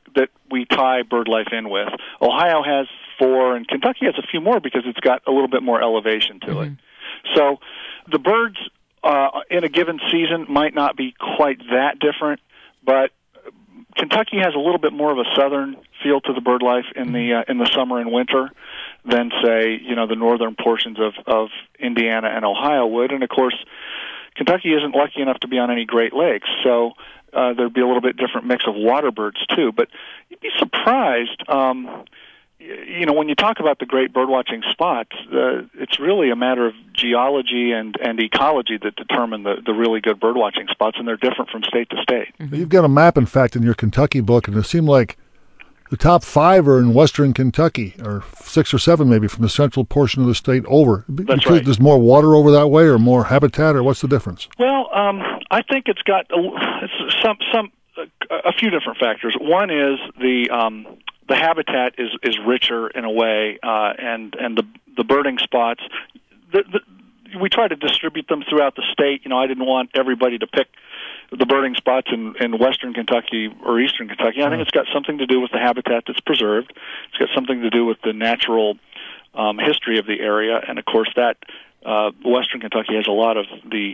Speaker 4: that we tie BirdLife in with. Ohio has four, and Kentucky has a few more because it's got a little bit more elevation to mm-hmm. it. So the birds uh, in a given season might not be quite that different, but Kentucky has a little bit more of a southern feel to the bird life in the uh, in the summer and winter than, say, you know, the northern portions of, of Indiana and Ohio would. And, of course, Kentucky isn't lucky enough to be on any Great Lakes, so uh, there'd be a little bit different mix of water birds, too. But you'd be surprised, um, you know, when you talk about the great birdwatching spots, uh, it's really a matter of geology and, and ecology that determine the, the really good birdwatching spots, and they're different from state to state.
Speaker 2: Mm-hmm. You've got a map, in fact, in your Kentucky book, and it seemed like the top five are in western Kentucky, or six or seven maybe from the central portion of the state over.
Speaker 4: That's
Speaker 2: because
Speaker 4: right.
Speaker 2: There's more water over that way, or more habitat, or what's the difference?
Speaker 4: Well, um, I think it's got a, it's some some a few different factors. One is the um, the habitat is, is richer in a way, uh, and and the the birding spots. The, the, we try to distribute them throughout the state. You know, I didn't want everybody to pick the birding spots in, in western Kentucky or eastern Kentucky. I think it's got something to do with the habitat that's preserved. It's got something to do with the natural um, history of the area, and of course that uh, western Kentucky has a lot of the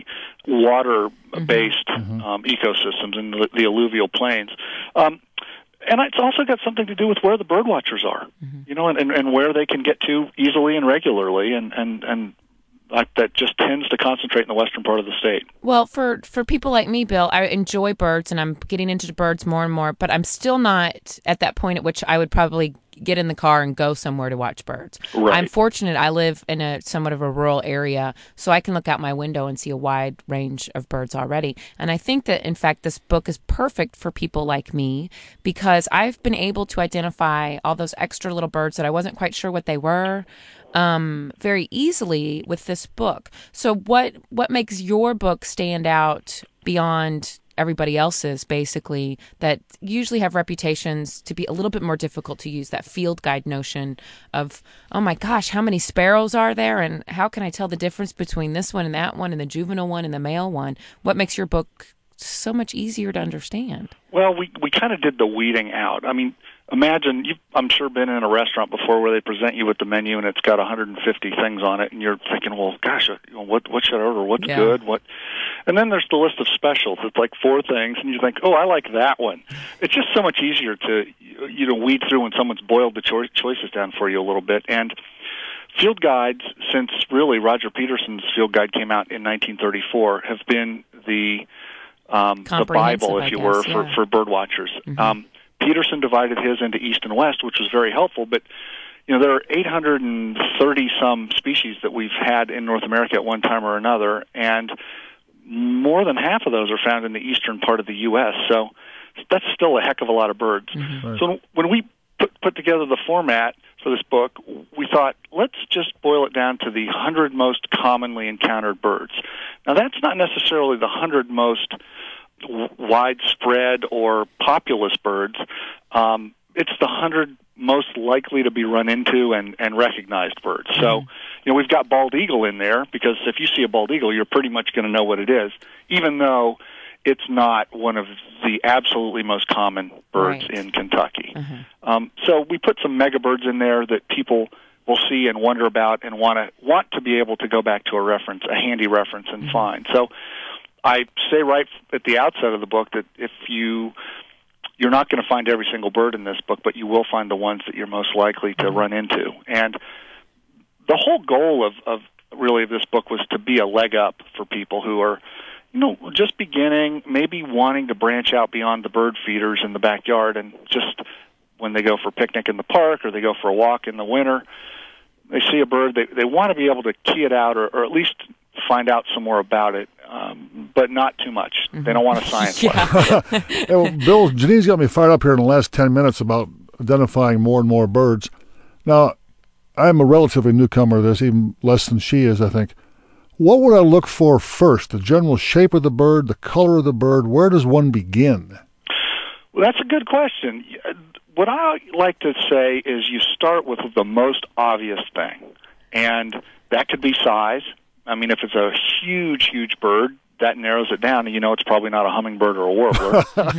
Speaker 4: water-based mm-hmm. um, ecosystems in the, the alluvial plains. Um, and it's also got something to do with where the birdwatchers are, mm-hmm. you know, and, and, and where they can get to easily and regularly, and and and. Like that just tends to concentrate in the western part of the state.
Speaker 1: Well, for, for people like me, Bill, I enjoy birds, and I'm getting into birds more and more, but I'm still not at that point at which I would probably get in the car and go somewhere to watch birds.
Speaker 4: Right.
Speaker 1: I'm fortunate I live in a somewhat of a rural area, so I can look out my window and see a wide range of birds already. And I think that, in fact, this book is perfect for people like me because I've been able to identify all those extra little birds that I wasn't quite sure what they were um, very easily with this book. So what what makes your book stand out beyond everybody else's, basically, that usually have reputations to be a little bit more difficult to use, that field guide notion of, oh my gosh, how many sparrows are there, and how can I tell the difference between this one and that one and the juvenile one and the male one? What makes your book so much easier to understand?
Speaker 4: Well, we we kind of did the weeding out. I mean, imagine, you've, I'm sure, been in a restaurant before where they present you with the menu and it's got one hundred fifty things on it, and you're thinking, well, gosh, you know, what what should I order? What's
Speaker 1: yeah.
Speaker 4: good? What? And then there's the list of specials. It's like four things, and you think, oh, I like that one. It's just so much easier to, you know, weed through when someone's boiled the cho- choices down for you a little bit. And field guides, since really Roger Peterson's field guide came out in nineteen thirty-four, have been the um, the Bible, if you
Speaker 1: guess,
Speaker 4: were,
Speaker 1: yeah.
Speaker 4: for, for bird watchers. Mm-hmm. Um, Peterson divided his into east and west, which was very helpful, but you know, there are eight hundred thirty some species that we've had in North America at one time or another, and more than half of those are found in the eastern part of the U S, so that's still a heck of a lot of birds.
Speaker 1: Mm-hmm.
Speaker 2: Right.
Speaker 4: So when we put, put together the format for this book, we thought, let's just boil it down to the one hundred most commonly encountered birds. Now, that's not necessarily the one hundred most w- widespread or populous birds. Um, it's the one hundred most likely to be run into and, and recognized birds. Mm-hmm. So, you know, we've got bald eagle in there because if you see a bald eagle, you're pretty much going to know what it is, even though it's not one of the absolutely most common birds
Speaker 1: right.
Speaker 4: in Kentucky.
Speaker 1: Mm-hmm.
Speaker 4: Um, so we put some mega birds in there that people will see and wonder about and want to want to be able to go back to a reference, a handy reference, and mm-hmm. find. So I say right at the outset of the book that if you you're not going to find every single bird in this book, but you will find the ones that you're most likely to mm-hmm. run into. And the whole goal of, of really of this book was to be a leg up for people who are, you know, just beginning, maybe wanting to branch out beyond the bird feeders in the backyard, and just when they go for a picnic in the park or they go for a walk in the winter, they see a bird, they, they want to be able to key it out or, or at least find out some more about it, um, but not too much. Mm-hmm. They don't want a science lesson.
Speaker 2: Hey, well, Bill, Janine's got me fired up here in the last ten minutes about identifying more and more birds. Now, I'm a relatively newcomer to this, even less than she is, I think. What would I look for first? The general shape of the bird, the color of the bird? Where does one begin?
Speaker 4: Well, that's a good question. What I like to say is you start with the most obvious thing, and that could be size. I mean, if it's a huge, huge bird, that narrows it down, and you know it's probably not a hummingbird or a warbler.
Speaker 2: mm-hmm.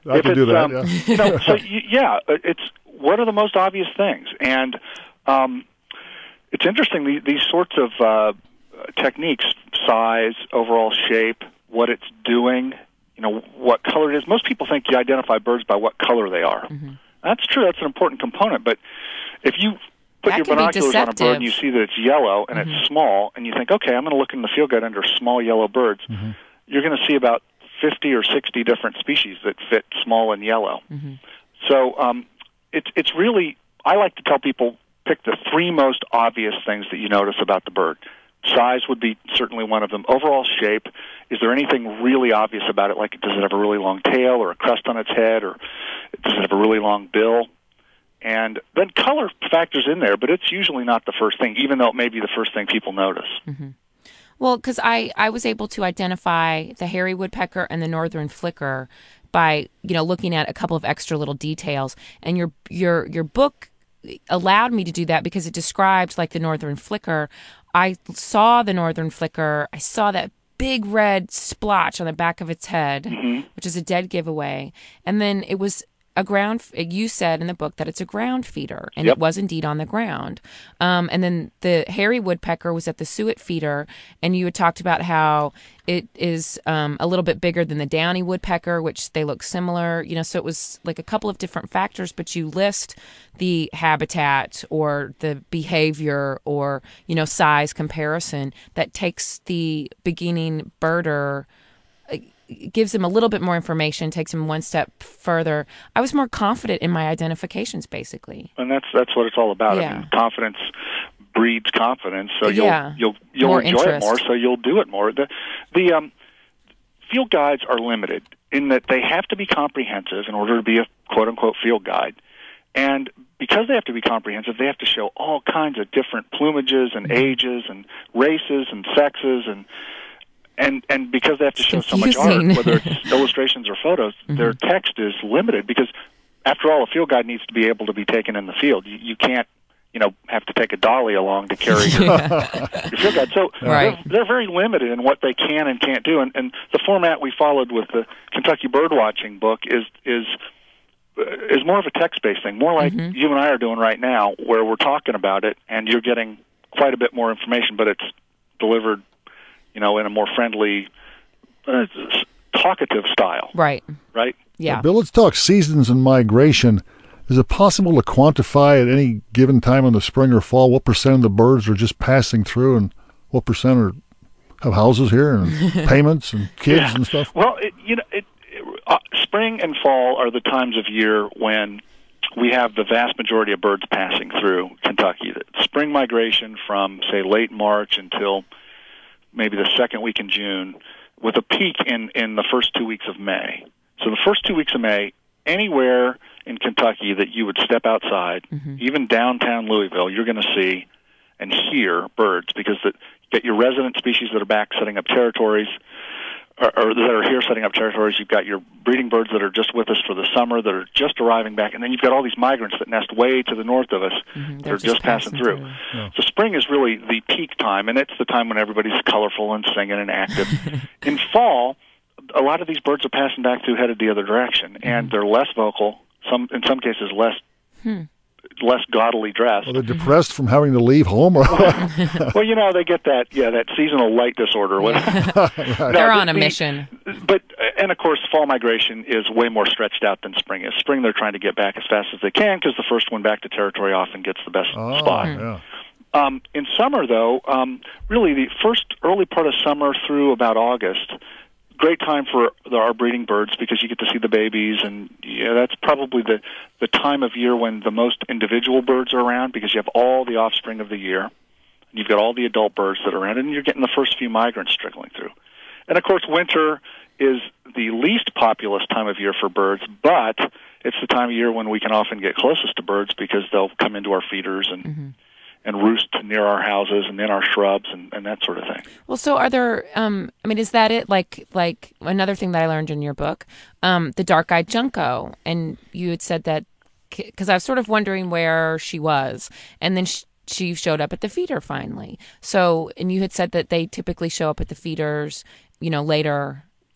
Speaker 2: I
Speaker 4: if
Speaker 2: can do
Speaker 4: it's,
Speaker 2: that.
Speaker 4: um,
Speaker 2: Yeah.
Speaker 4: You know, so you, yeah, it's what are the most obvious things, and um, it's interesting. These, these sorts of uh, techniques, size, overall shape, what it's doing, you know, what color it is. Most people think you identify birds by what color they are.
Speaker 1: Mm-hmm.
Speaker 4: That's true. That's an important component. But if you put
Speaker 1: That
Speaker 4: your
Speaker 1: can be
Speaker 4: binoculars on a bird
Speaker 1: deceptive.
Speaker 4: and you see that it's yellow and
Speaker 1: Mm-hmm.
Speaker 4: it's small, and you think, okay, I'm going to look in the field guide under small yellow birds,
Speaker 2: Mm-hmm.
Speaker 4: you're going to see about fifty or sixty different species that fit small and yellow.
Speaker 1: Mm-hmm.
Speaker 4: So um, it's it's really, I like to tell people, pick the three most obvious things that you notice about the bird. Size would be certainly one of them. Overall shape, is there anything really obvious about it? Like, does it have a really long tail or a crest on its head, or does it have a really long bill? And then color factors in there, but it's usually not the first thing, even though it may be the first thing people notice.
Speaker 1: Mm-hmm. Well, because I, I was able to identify the hairy woodpecker and the northern flicker by, you know, looking at a couple of extra little details. And your your your book allowed me to do that because it described, like, the northern flicker. I saw the northern flicker. I saw that big red splotch on the back of its head,
Speaker 4: Mm-hmm.
Speaker 1: which is a dead giveaway. And then it was a ground, you said in the book that it's a ground feeder, and
Speaker 4: Yep.
Speaker 1: it was indeed on the ground. Um, and then the hairy woodpecker was at the suet feeder, and you had talked about how it is um, a little bit bigger than the downy woodpecker, which they look similar. You know, so it was like a couple of different factors, but you list the habitat or the behavior or, you know, size comparison that takes the beginning birder, gives him a little bit more information, takes him one step further. I was more confident in my identifications, basically.
Speaker 4: And that's that's what it's all about.
Speaker 1: Yeah.
Speaker 4: I mean, confidence breeds confidence, so you'll
Speaker 1: Yeah.
Speaker 4: you'll you'll
Speaker 1: More
Speaker 4: enjoy
Speaker 1: interest.
Speaker 4: it more, so you'll do it more. The the um, field guides are limited in that they have to be comprehensive in order to be a quote unquote field guide, and because they have to be comprehensive, they have to show all kinds of different plumages and ages and races and sexes and. And and because they have to show so much art,
Speaker 1: confusing.
Speaker 4: whether it's illustrations or photos,
Speaker 1: Mm-hmm.
Speaker 4: their text is limited because, after all, a field guide needs to be able to be taken in the field. You, you can't, you know, have to take a dolly along to carry your, your field guide. So
Speaker 1: Right.
Speaker 4: they're, they're very limited in what they can and can't do. And, and the format we followed with the Kentucky Birdwatching book is is is more of a text-based thing, more like
Speaker 1: Mm-hmm.
Speaker 4: you and I are doing right now, where we're talking about it and you're getting quite a bit more information, but it's delivered, you know, in a more friendly, uh, talkative style.
Speaker 1: Right.
Speaker 4: Right?
Speaker 1: Yeah.
Speaker 2: Bill, let's talk seasons and migration. Is it possible to quantify at any given time in the spring or fall what percent of the birds are just passing through and what percent are have houses here and payments and kids
Speaker 4: Yeah.
Speaker 2: and stuff?
Speaker 4: Well, it, you know, it, it, uh, spring and fall are the times of year when we have the vast majority of birds passing through Kentucky. The spring migration from, say, late March until maybe the second week in June, with a peak in, in the first two weeks of May. So the first two weeks of May, anywhere in Kentucky that you would step outside,
Speaker 1: Mm-hmm.
Speaker 4: even downtown Louisville, you're going to see and hear birds because the, you get your resident species that are back setting up territories, or, or that are here setting up territories. You've got your breeding birds that are just with us for the summer that are just arriving back, and then you've got all these migrants that nest way to the north of us
Speaker 1: Mhm.
Speaker 4: that
Speaker 1: They're
Speaker 4: are just, passing,
Speaker 1: passing
Speaker 4: through.
Speaker 1: through.
Speaker 2: Yeah.
Speaker 4: So spring is really the peak time, and it's the time when everybody's colorful and singing and active. In fall, a lot of these birds are passing back through headed the other direction, and they're less vocal. Some, in some cases, less
Speaker 1: Hmm.
Speaker 4: less gaudily dressed.
Speaker 2: Are they depressed from having to leave home? Or
Speaker 4: Well, you know, they get that yeah that seasonal light disorder.
Speaker 1: Yeah.
Speaker 4: No,
Speaker 1: They're
Speaker 4: the-
Speaker 1: on a
Speaker 4: the-
Speaker 1: mission.
Speaker 4: But and of course, fall migration is way more stretched out than spring is. Spring, they're trying to get back as fast as they can because the first one back to territory often gets the best
Speaker 2: oh,
Speaker 4: spot.
Speaker 2: yeah.
Speaker 4: Um, in summer, though, um, really the first early part of summer through about August, great time for the, our breeding birds because you get to see the babies, and yeah, that's probably the, the time of year when the most individual birds are around because you have all the offspring of the year, and you've got all the adult birds that are around, and you're getting the first few migrants trickling through. And, of course, winter is the least populous time of year for birds, but it's the time of year when we can often get closest to birds because they'll come into our feeders and
Speaker 1: Mm-hmm.
Speaker 4: and roost near our houses and in our shrubs and, and that sort of thing.
Speaker 1: Well, so are there? Um, I mean, is that it? Like, like another thing that I learned in your book, um, the dark-eyed junco, and you had said that because I was sort of wondering where she was, and then she, she showed up at the feeder finally. So, and you had said that they typically show up at the feeders, you know, later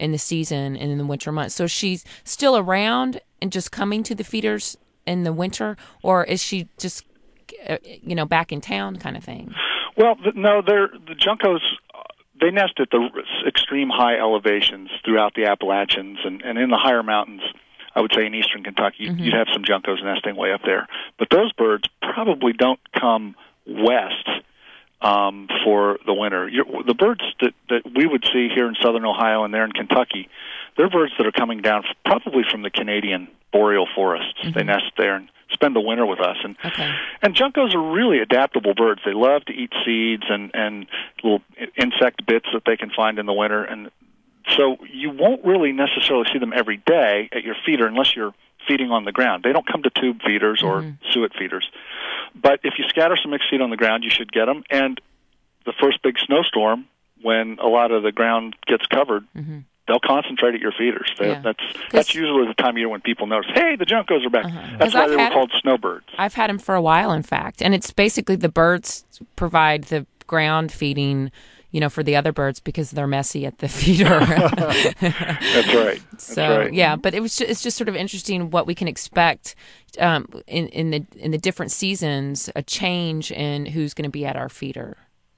Speaker 1: in the season and in the winter months. So she's still around and just coming to the feeders in the winter, or is she just, uh, you know, back in town kind of thing?
Speaker 4: Well, the, no, they're, the juncos, they nest at the extreme high elevations throughout the Appalachians, and, and in the higher mountains, I would say in eastern Kentucky, mm-hmm. you'd have some juncos nesting way up there. But those birds probably don't come west um, for the winter. You're, the birds that, that we would see here in southern Ohio and there in Kentucky, they're birds that are coming down probably from the Canadian boreal forests. Mm-hmm. They nest there and spend the winter with us. And
Speaker 1: okay.
Speaker 4: and juncos are really adaptable birds. They love to eat seeds and, and little insect bits that they can find in the winter. And so you won't really necessarily see them every day at your feeder unless you're feeding on the ground. They don't come to tube feeders or mm-hmm. suet feeders. But if you scatter some mixed seed on the ground, you should get them. And the first big snowstorm, when a lot of the ground gets covered, mm-hmm. they'll concentrate at your feeders. They,
Speaker 1: yeah.
Speaker 4: That's that's usually the time of year when people notice, hey, the juncos are back. Uh-huh. That's why I've they were called snowbirds.
Speaker 1: I've had them for a while, in fact. And it's basically the birds provide the ground feeding, you know, for the other birds because they're messy at the feeder.
Speaker 4: That's right. That's
Speaker 1: so
Speaker 4: right.
Speaker 1: yeah, but it was just, it's just sort of interesting what we can expect um, in in the in the different seasons, a change in who's going to be at our feeder.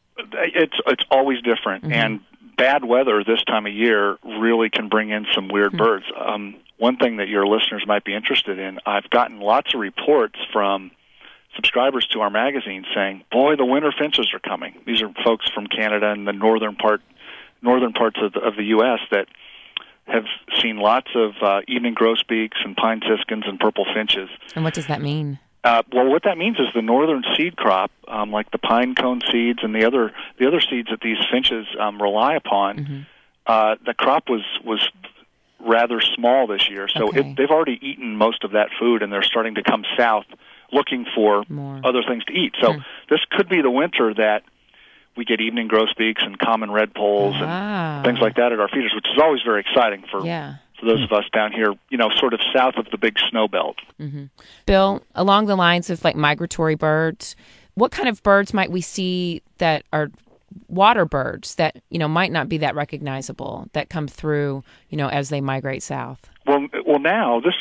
Speaker 4: It's it's always different, mm-hmm. and bad weather this time of year really can bring in some weird mm-hmm. birds. Um, one thing that your listeners might be interested in, I've gotten lots of reports from subscribers to our magazine saying, boy, the winter finches are coming. These are folks from Canada and the northern part, northern parts of the, of the U S that have seen lots of uh, evening grosbeaks and pine siskins and purple finches.
Speaker 1: And what does that mean?
Speaker 4: Uh, well, what that means is the northern seed crop, um, like the pine cone seeds and the other the other seeds that these finches um, rely upon, mm-hmm. uh, the crop was was rather small this year. So
Speaker 1: okay.
Speaker 4: it, they've already eaten most of that food, and they're starting to come south looking for
Speaker 1: More.
Speaker 4: other things to eat. So
Speaker 1: mm.
Speaker 4: this could be the winter that we get evening grosbeaks and common redpolls
Speaker 1: ah.
Speaker 4: and things like that at our feeders, which is always very exciting for
Speaker 1: yeah.
Speaker 4: for those of us down here, you know, sort of south of the big snow belt.
Speaker 1: Mm-hmm. Bill, along the lines of like migratory birds, what kind of birds might we see that are water birds that, you know, might not be that recognizable that come through, you know, as they migrate south?
Speaker 4: Well, well, now this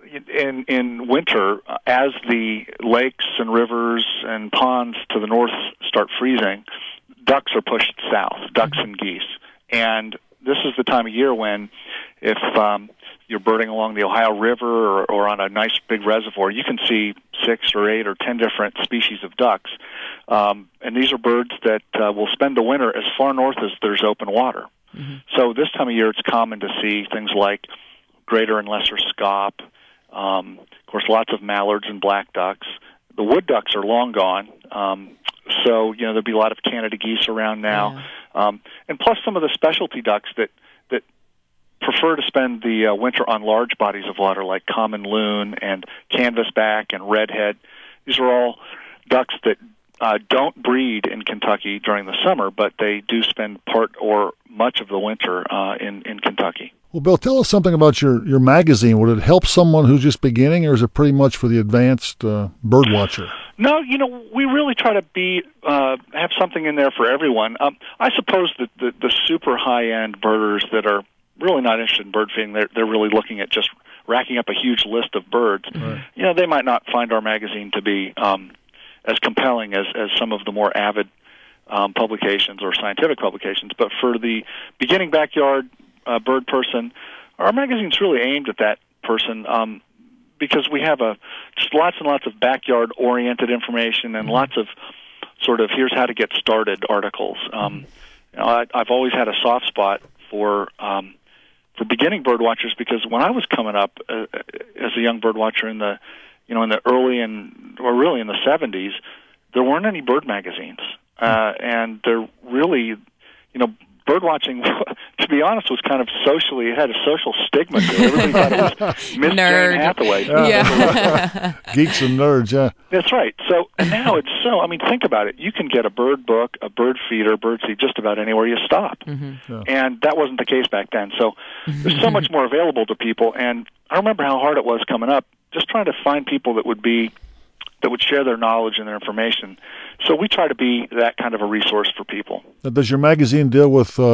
Speaker 4: in in winter, uh, as the lakes and rivers and ponds to the north start freezing, ducks are pushed south, ducks mm-hmm. and geese, and this is the time of year when, if um, you're birding along the Ohio River or, or on a nice big reservoir, you can see six or eight or ten different species of ducks. Um, and these are birds that uh, will spend the winter as far north as there's open water. Mm-hmm. So this time of year, it's common to see things like greater and lesser scaup, um, of course, lots of mallards and black ducks. The wood ducks are long gone. Um, so, you know, there'll be a lot of Canada geese around now. Yeah. Um, and plus some of the specialty ducks that, that prefer to spend the uh, winter on large bodies of water like common loon and canvasback and redhead. These are all ducks that uh, don't breed in Kentucky during the summer, but they do spend part or much of the winter uh, in, in Kentucky.
Speaker 2: Well, Bill, tell us something about your, your magazine. Would it help someone who's just beginning, or is it pretty much for the advanced uh, bird watcher?
Speaker 4: No, you know, we really try to be uh, have something in there for everyone. Um, I suppose that the, the super high-end birders that are really not interested in bird feeding, they're, they're really looking at just racking up a huge list of birds. Right. You know, they might not find our magazine to be um, as compelling as, as some of the more avid um, publications or scientific publications. But for the beginning backyard uh, bird person, our magazine's really aimed at that person um, because we have a just lots and lots of backyard-oriented information and mm-hmm. lots of sort of here's how to get started articles. Um, you know, I, I've always had a soft spot for um, for beginning bird watchers because when I was coming up uh, as a young bird watcher in the you know in the early and or really in the seventies, there weren't any bird magazines, uh, and they're really you know. Bird watching, to be honest, was kind of socially, it had a social stigma to it. Everybody thought it was Miss Jane Hathaway.
Speaker 2: Yeah. yeah. Geeks and nerds, yeah.
Speaker 4: That's right. So, and now it's so, I mean, think about it. You can get a bird book, a bird feeder, bird seed just about anywhere you stop. Mm-hmm. Yeah. And that wasn't the case back then. So there's so much more available to people. And I remember how hard it was coming up, just trying to find people that would be, that would share their knowledge and their information. So we try to be that kind of a resource for people.
Speaker 2: Now, does your magazine deal with uh,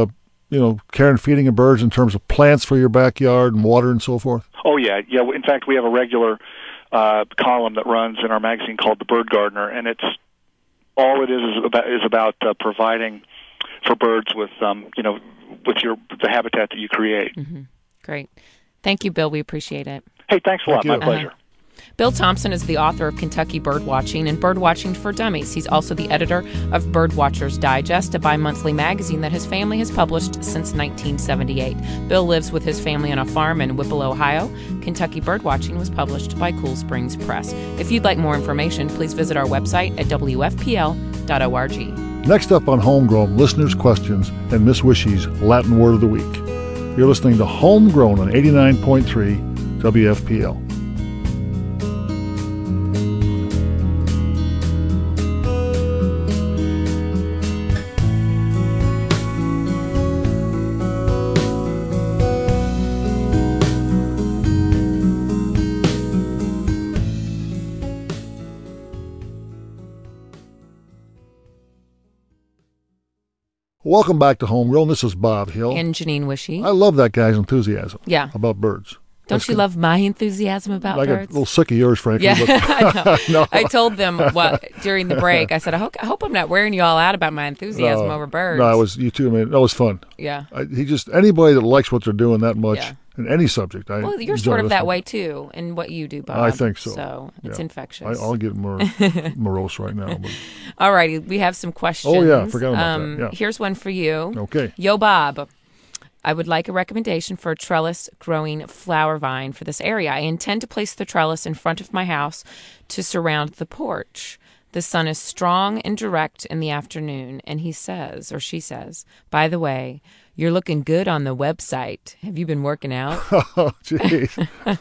Speaker 2: you know, care and feeding of birds in terms of plants for your backyard and water and so forth?
Speaker 4: Oh, yeah. Yeah. In fact, we have a regular uh, column that runs in our magazine called The Bird Gardener, and it's all it is is about, is about uh, providing for birds with, um, you know, with your the habitat that you create.
Speaker 1: Mm-hmm. Great. Thank you, Bill. We appreciate it.
Speaker 4: Hey, thanks a lot.
Speaker 2: Thank
Speaker 4: My
Speaker 2: you.
Speaker 4: pleasure.
Speaker 1: Uh-huh. Bill Thompson is the author of Kentucky Birdwatching and Birdwatching for Dummies. He's also the editor of Birdwatchers Digest, a bi-monthly magazine that his family has published since nineteen seventy-eight. Bill lives with his family on a farm in Whipple, Ohio. Kentucky Birdwatching was published by Cool Springs Press. If you'd like more information, please visit our website at w f p l dot org.
Speaker 2: Next up on Homegrown, listeners' questions and Miss Wishy's Latin Word of the Week. You're listening to Homegrown on eighty-nine point three W F P L. Welcome back to Homegrown. This is Bob Hill.
Speaker 1: And Janine Wishy.
Speaker 2: I love that guy's enthusiasm
Speaker 1: Yeah.
Speaker 2: about birds.
Speaker 1: Don't
Speaker 2: That's
Speaker 1: you
Speaker 2: good.
Speaker 1: love my enthusiasm about
Speaker 2: I got a
Speaker 1: birds?
Speaker 2: little sick of yours, frankly.
Speaker 1: Yeah,
Speaker 2: But
Speaker 1: I know.
Speaker 2: No.
Speaker 1: I told them what, during the break. I said, I hope, I hope I'm not wearing you all out about my enthusiasm
Speaker 2: No,
Speaker 1: over birds.
Speaker 2: No, it was you too, man. That was fun.
Speaker 1: Yeah.
Speaker 2: I, he just anybody that likes what they're doing that much
Speaker 1: Yeah.
Speaker 2: in any subject. I
Speaker 1: Well, you're
Speaker 2: enjoy
Speaker 1: sort of that
Speaker 2: listening.
Speaker 1: way too, in what you do, Bob.
Speaker 2: I think so.
Speaker 1: So it's
Speaker 2: Yeah.
Speaker 1: infectious.
Speaker 2: I, I'll get more morose right now. But,
Speaker 1: All righty, we have some questions.
Speaker 2: Oh, yeah, I forgot about
Speaker 1: um,
Speaker 2: that, yeah.
Speaker 1: Here's one for you.
Speaker 2: okay.
Speaker 1: Yo, Bob. I would like a recommendation for a trellis growing flower vine for this area. I intend to place the trellis in front of my house to surround the porch. The sun is strong and direct in the afternoon, and he says, or she says, by the way, you're looking good on the website. Have you been working out?
Speaker 2: Oh, jeez.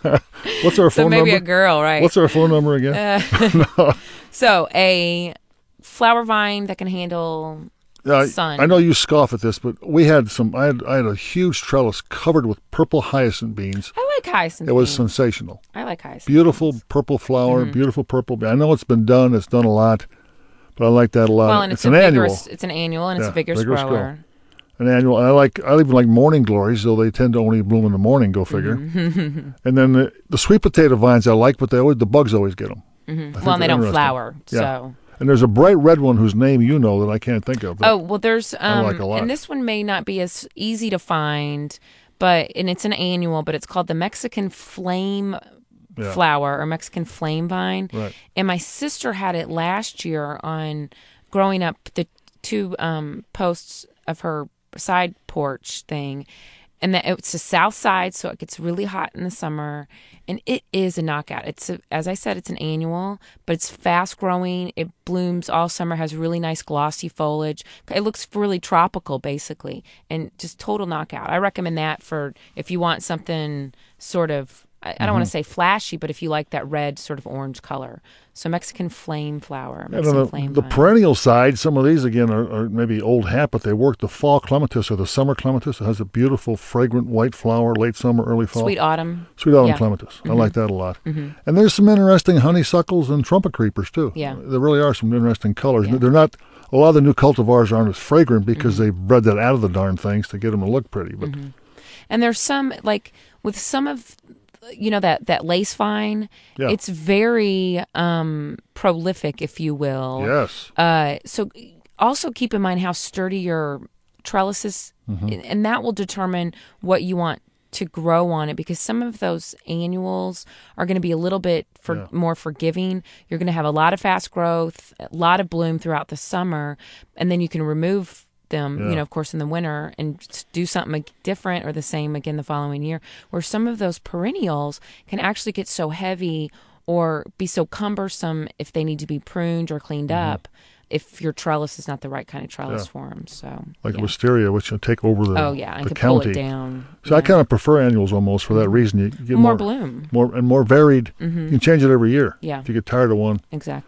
Speaker 2: What's our
Speaker 1: So
Speaker 2: phone
Speaker 1: maybe
Speaker 2: number?
Speaker 1: a girl, right?
Speaker 2: What's our phone number again?
Speaker 1: Uh, So a flower vine that can handle
Speaker 2: Yeah, I-
Speaker 1: sun.
Speaker 2: I know you scoff at this, but we had some. I had I had a huge trellis covered with purple hyacinth beans.
Speaker 1: I like hyacinth
Speaker 2: It was
Speaker 1: beans.
Speaker 2: sensational.
Speaker 1: I like hyacinth.
Speaker 2: Beautiful purple flower,
Speaker 1: Mm-hmm.
Speaker 2: beautiful purple. bean. I know it's been done. It's done a lot, but I like that a lot.
Speaker 1: Well, and
Speaker 2: it's,
Speaker 1: it's,
Speaker 2: an
Speaker 1: a
Speaker 2: annual,
Speaker 1: vigorous, it's an annual, and it's
Speaker 2: Yeah,
Speaker 1: a vigorous,
Speaker 2: vigorous
Speaker 1: grower.
Speaker 2: grower. an annual. And I like. I even like morning glories, though they tend to only bloom in the morning. Go figure.
Speaker 1: Mm-hmm.
Speaker 2: And then the, the sweet potato vines I like, but they always the bugs always get them.
Speaker 1: Mm-hmm. Well, and they don't
Speaker 2: interesting.
Speaker 1: flower,
Speaker 2: Yeah.
Speaker 1: so.
Speaker 2: And there's a bright red one whose name you know that I can't think of.
Speaker 1: Oh, well, there's, um,
Speaker 2: like a lot.
Speaker 1: and this one may not be as easy to find, but, and it's an annual, but it's called the Mexican flame
Speaker 2: Yeah.
Speaker 1: flower or Mexican flame vine.
Speaker 2: Right.
Speaker 1: And my sister had it last year on growing up the two um, posts of her side porch thing. And that it's the south side, so it gets really hot in the summer. And it is a knockout. It's a, as I said, it's an annual, but it's fast growing. It blooms all summer, has really nice glossy foliage. It looks really tropical, basically, and just total knockout. I recommend that for if you want something sort of, I, I don't want to say flashy, but if you like that red sort of orange color. So Mexican flame flower,
Speaker 2: And
Speaker 1: Mexican
Speaker 2: on the,
Speaker 1: flame
Speaker 2: the
Speaker 1: vine.
Speaker 2: perennial side, some of these again are, are maybe old hat, but they work. The fall clematis or the summer clematis, it has a beautiful, fragrant white flower, late summer, early fall.
Speaker 1: Sweet autumn.
Speaker 2: Sweet autumn
Speaker 1: Yeah.
Speaker 2: clematis. I
Speaker 1: Mhm.
Speaker 2: like that a lot.
Speaker 1: Mhm.
Speaker 2: And there's some interesting honeysuckles and trumpet creepers too.
Speaker 1: Yeah.
Speaker 2: There really are some interesting colors.
Speaker 1: Yeah.
Speaker 2: They're not. A lot of the new cultivars aren't as fragrant because
Speaker 1: Mm-hmm.
Speaker 2: they bred that out of the darn things to get them to look pretty. But
Speaker 1: Mhm. And there's some, like, with some of, you know, that, that lace vine,
Speaker 2: Yeah.
Speaker 1: it's very um, prolific, if you will.
Speaker 2: yes,
Speaker 1: Uh, so also keep in mind how sturdy your trellis is,
Speaker 2: Mm-hmm.
Speaker 1: and that will determine what you want to grow on it, because some of those annuals are going to be a little bit for
Speaker 2: Yeah.
Speaker 1: more forgiving. You're going to have a lot of fast growth, a lot of bloom throughout the summer, and then you can remove them,
Speaker 2: Yeah.
Speaker 1: you know, of course, in the winter and s- do something different or the same again the following year, where some of those perennials can actually get so heavy or be so cumbersome if they need to be pruned or cleaned
Speaker 2: Mm-hmm.
Speaker 1: up if your trellis is not the right kind of trellis
Speaker 2: Yeah.
Speaker 1: for them. So,
Speaker 2: like
Speaker 1: yeah.
Speaker 2: wisteria, which will take over the,
Speaker 1: oh, yeah, I
Speaker 2: the
Speaker 1: can pull
Speaker 2: county.
Speaker 1: it down.
Speaker 2: So I
Speaker 1: Yeah.
Speaker 2: kind of prefer annuals almost for that reason. You get
Speaker 1: more
Speaker 2: more,
Speaker 1: bloom.
Speaker 2: more and more varied.
Speaker 1: Mhm.
Speaker 2: You can change it every year.
Speaker 1: Yeah.
Speaker 2: If you get tired of one.
Speaker 1: Exactly.
Speaker 2: So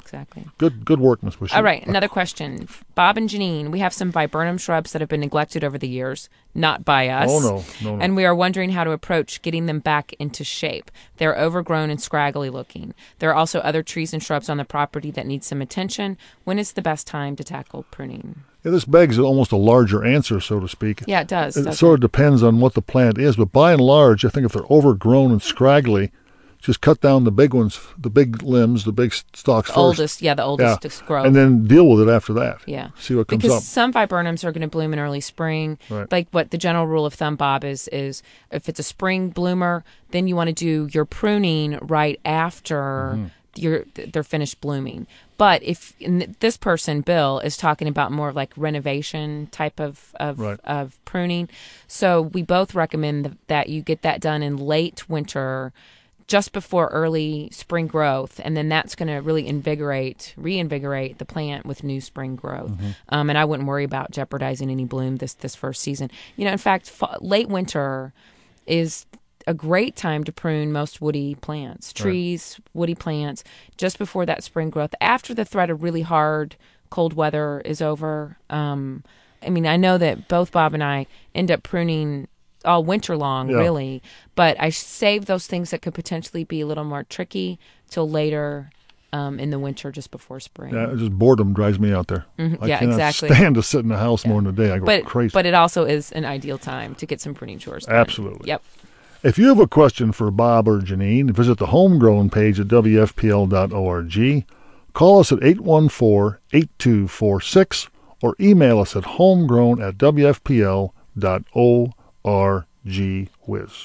Speaker 1: exactly.
Speaker 2: Good good work, Miss Wishy.
Speaker 1: All right, another question. Bob and Janine, we have some viburnum shrubs that have been neglected over the years, not by us.
Speaker 2: Oh, no, no, no.
Speaker 1: And we are wondering how to approach getting them back into shape. They're overgrown and scraggly looking. There are also other trees and shrubs on the property that need some attention. When is the best time to tackle pruning?
Speaker 2: Yeah, this begs almost a larger answer, so to speak.
Speaker 1: Yeah, it does.
Speaker 2: It
Speaker 1: doesn't
Speaker 2: sort of
Speaker 1: it?
Speaker 2: depends on what the plant is, but by and large, I think if they're overgrown and scraggly, just cut down the big ones, the big limbs, the big stalks
Speaker 1: The
Speaker 2: first.
Speaker 1: oldest, yeah, the oldest
Speaker 2: Yeah.
Speaker 1: to grow.
Speaker 2: And then deal with it after that.
Speaker 1: Yeah.
Speaker 2: See what comes
Speaker 1: because
Speaker 2: up.
Speaker 1: some viburnums are going to bloom in early spring.
Speaker 2: Right.
Speaker 1: Like what the general rule of thumb, Bob, is is if it's a spring bloomer, then you want to do your pruning right after
Speaker 2: Mm-hmm.
Speaker 1: your they're finished blooming. But if and this person, Bill, is talking about more of like renovation type of of,
Speaker 2: Right.
Speaker 1: of pruning, so we both recommend that you get that done in late winter, just before early spring growth, and then that's going to really invigorate, reinvigorate the plant with new spring growth.
Speaker 2: Mm-hmm.
Speaker 1: Um, and I wouldn't worry about jeopardizing any bloom this this first season. You know, in fact, fa- late winter is a great time to prune most woody plants, trees, woody plants, just before that spring growth. After the threat of really hard cold weather is over. Um, I mean, I know that both Bob and I end up pruning all winter long,
Speaker 2: Yeah.
Speaker 1: really. But I save those things that could potentially be a little more tricky till later um, in the winter, just before spring.
Speaker 2: Yeah, just boredom drives me out there.
Speaker 1: Mhm,
Speaker 2: I
Speaker 1: yeah,
Speaker 2: cannot
Speaker 1: exactly.
Speaker 2: stand to sit in the house more than a day. I go
Speaker 1: But
Speaker 2: crazy.
Speaker 1: but it also is an ideal time to get some pruning chores done.
Speaker 2: Absolutely.
Speaker 1: Yep.
Speaker 2: If you have a question for Bob or Janine, visit the Homegrown page at W F P L dot org. Call us at eight one four, eight two four six or email us at homegrown at W F P L dot org. Whiz.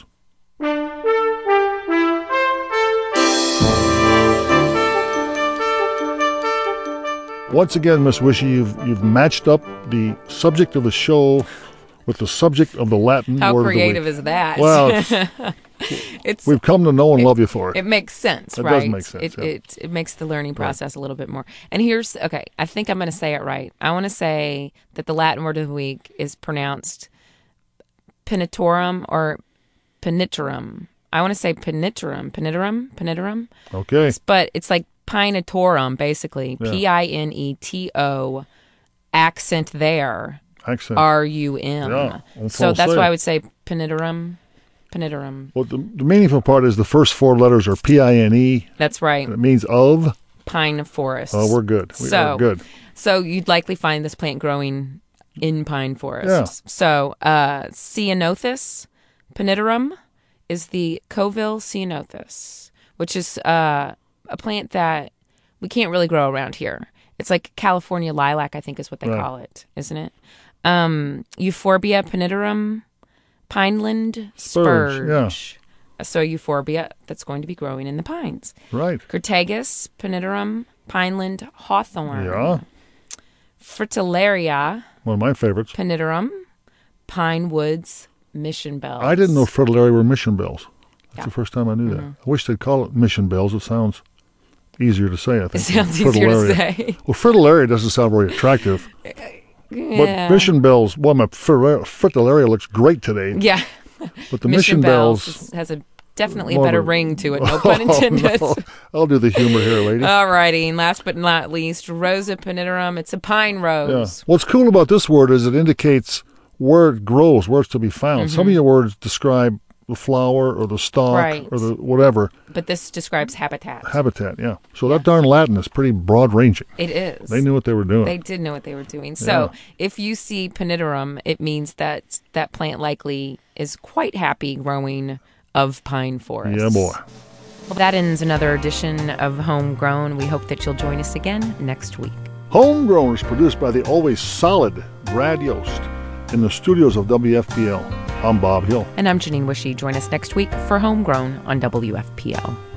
Speaker 2: Once again, Miss Wishy, you've you've matched up the subject of the show with the subject of the Latin
Speaker 1: How
Speaker 2: word
Speaker 1: creative
Speaker 2: of the week.
Speaker 1: is that?
Speaker 2: Well, it's,
Speaker 1: it's
Speaker 2: we've come to know and love you for it.
Speaker 1: it makes sense,
Speaker 2: It
Speaker 1: right?
Speaker 2: does make sense,
Speaker 1: It,
Speaker 2: yeah.
Speaker 1: it it makes the learning process a little bit more. And here's okay. I think I'm going to say it right. I want to say that the Latin word of the week is pronounced penitorum or penitorum. I want to say penitorum, penitorum, penitorum,
Speaker 2: Okay.
Speaker 1: but it's like pinetorum, basically.
Speaker 2: Yeah.
Speaker 1: P I N E T O, accent there,
Speaker 2: Accent.
Speaker 1: R U M.
Speaker 2: Yeah, en
Speaker 1: So that's
Speaker 2: français.
Speaker 1: why I would say penitorum, penitorum.
Speaker 2: Well, the, the meaningful part is the first four letters are P I N E.
Speaker 1: That's right.
Speaker 2: It means of.
Speaker 1: Pine forests.
Speaker 2: Oh, we're good. We
Speaker 1: so,
Speaker 2: are good.
Speaker 1: So you'd likely find this plant growing in pine forests.
Speaker 2: Yeah.
Speaker 1: So uh, Ceanothus penitorum is the Coville ceanothus, which is uh, a plant that we can't really grow around here. It's like California lilac, I think is what they
Speaker 2: Right.
Speaker 1: call it, isn't it? Um, Euphorbia penitorum, pineland
Speaker 2: Spurge,
Speaker 1: spurge. So euphorbia that's going to be growing in the pines.
Speaker 2: Right.
Speaker 1: Crataegus penitorum, pineland hawthorn.
Speaker 2: Yeah.
Speaker 1: Fritillaria
Speaker 2: One of my favorites.
Speaker 1: penitorum, pine woods mission bells.
Speaker 2: I didn't know fritillaria were mission bells. That's
Speaker 1: Yeah.
Speaker 2: the first time I knew that. I wish they'd call it mission bells. It sounds easier to say, I think.
Speaker 1: It sounds
Speaker 2: than
Speaker 1: easier to
Speaker 2: fritillaria.
Speaker 1: say.
Speaker 2: Well, fritillaria doesn't sound very attractive.
Speaker 1: Yeah.
Speaker 2: But mission bells, well, my fritillaria, fritillaria looks great today.
Speaker 1: Yeah.
Speaker 2: But the mission, bells,
Speaker 1: is- has a definitely
Speaker 2: more
Speaker 1: better
Speaker 2: of a-
Speaker 1: ring to it. No pun intended.
Speaker 2: Oh, no. I'll do the humor here, lady.
Speaker 1: All righty. And last but not least, Rosa penitorum. It's a pine
Speaker 2: Yeah.
Speaker 1: rose.
Speaker 2: What's cool about this word is it indicates where it grows, where it's to be found. Some of your words describe the flower or the stalk
Speaker 1: Mm-hmm. Right.
Speaker 2: or the whatever
Speaker 1: But this describes habitat.
Speaker 2: habitat. Yeah. So that darn Latin is pretty broad ranging.
Speaker 1: It is.
Speaker 2: They knew what they were doing.
Speaker 1: They did know what they were doing. So
Speaker 2: Yeah.
Speaker 1: if you see penitorum, it means that that plant likely is quite happy growing of pine forests.
Speaker 2: Yeah, boy.
Speaker 1: Well, that ends another edition of Homegrown. We hope that you'll join us again next week.
Speaker 2: Homegrown is produced by the always solid Brad Yost in the studios of W F P L. I'm Bob Hill.
Speaker 1: And I'm Janine Wishy. Join us next week for Homegrown on W F P L.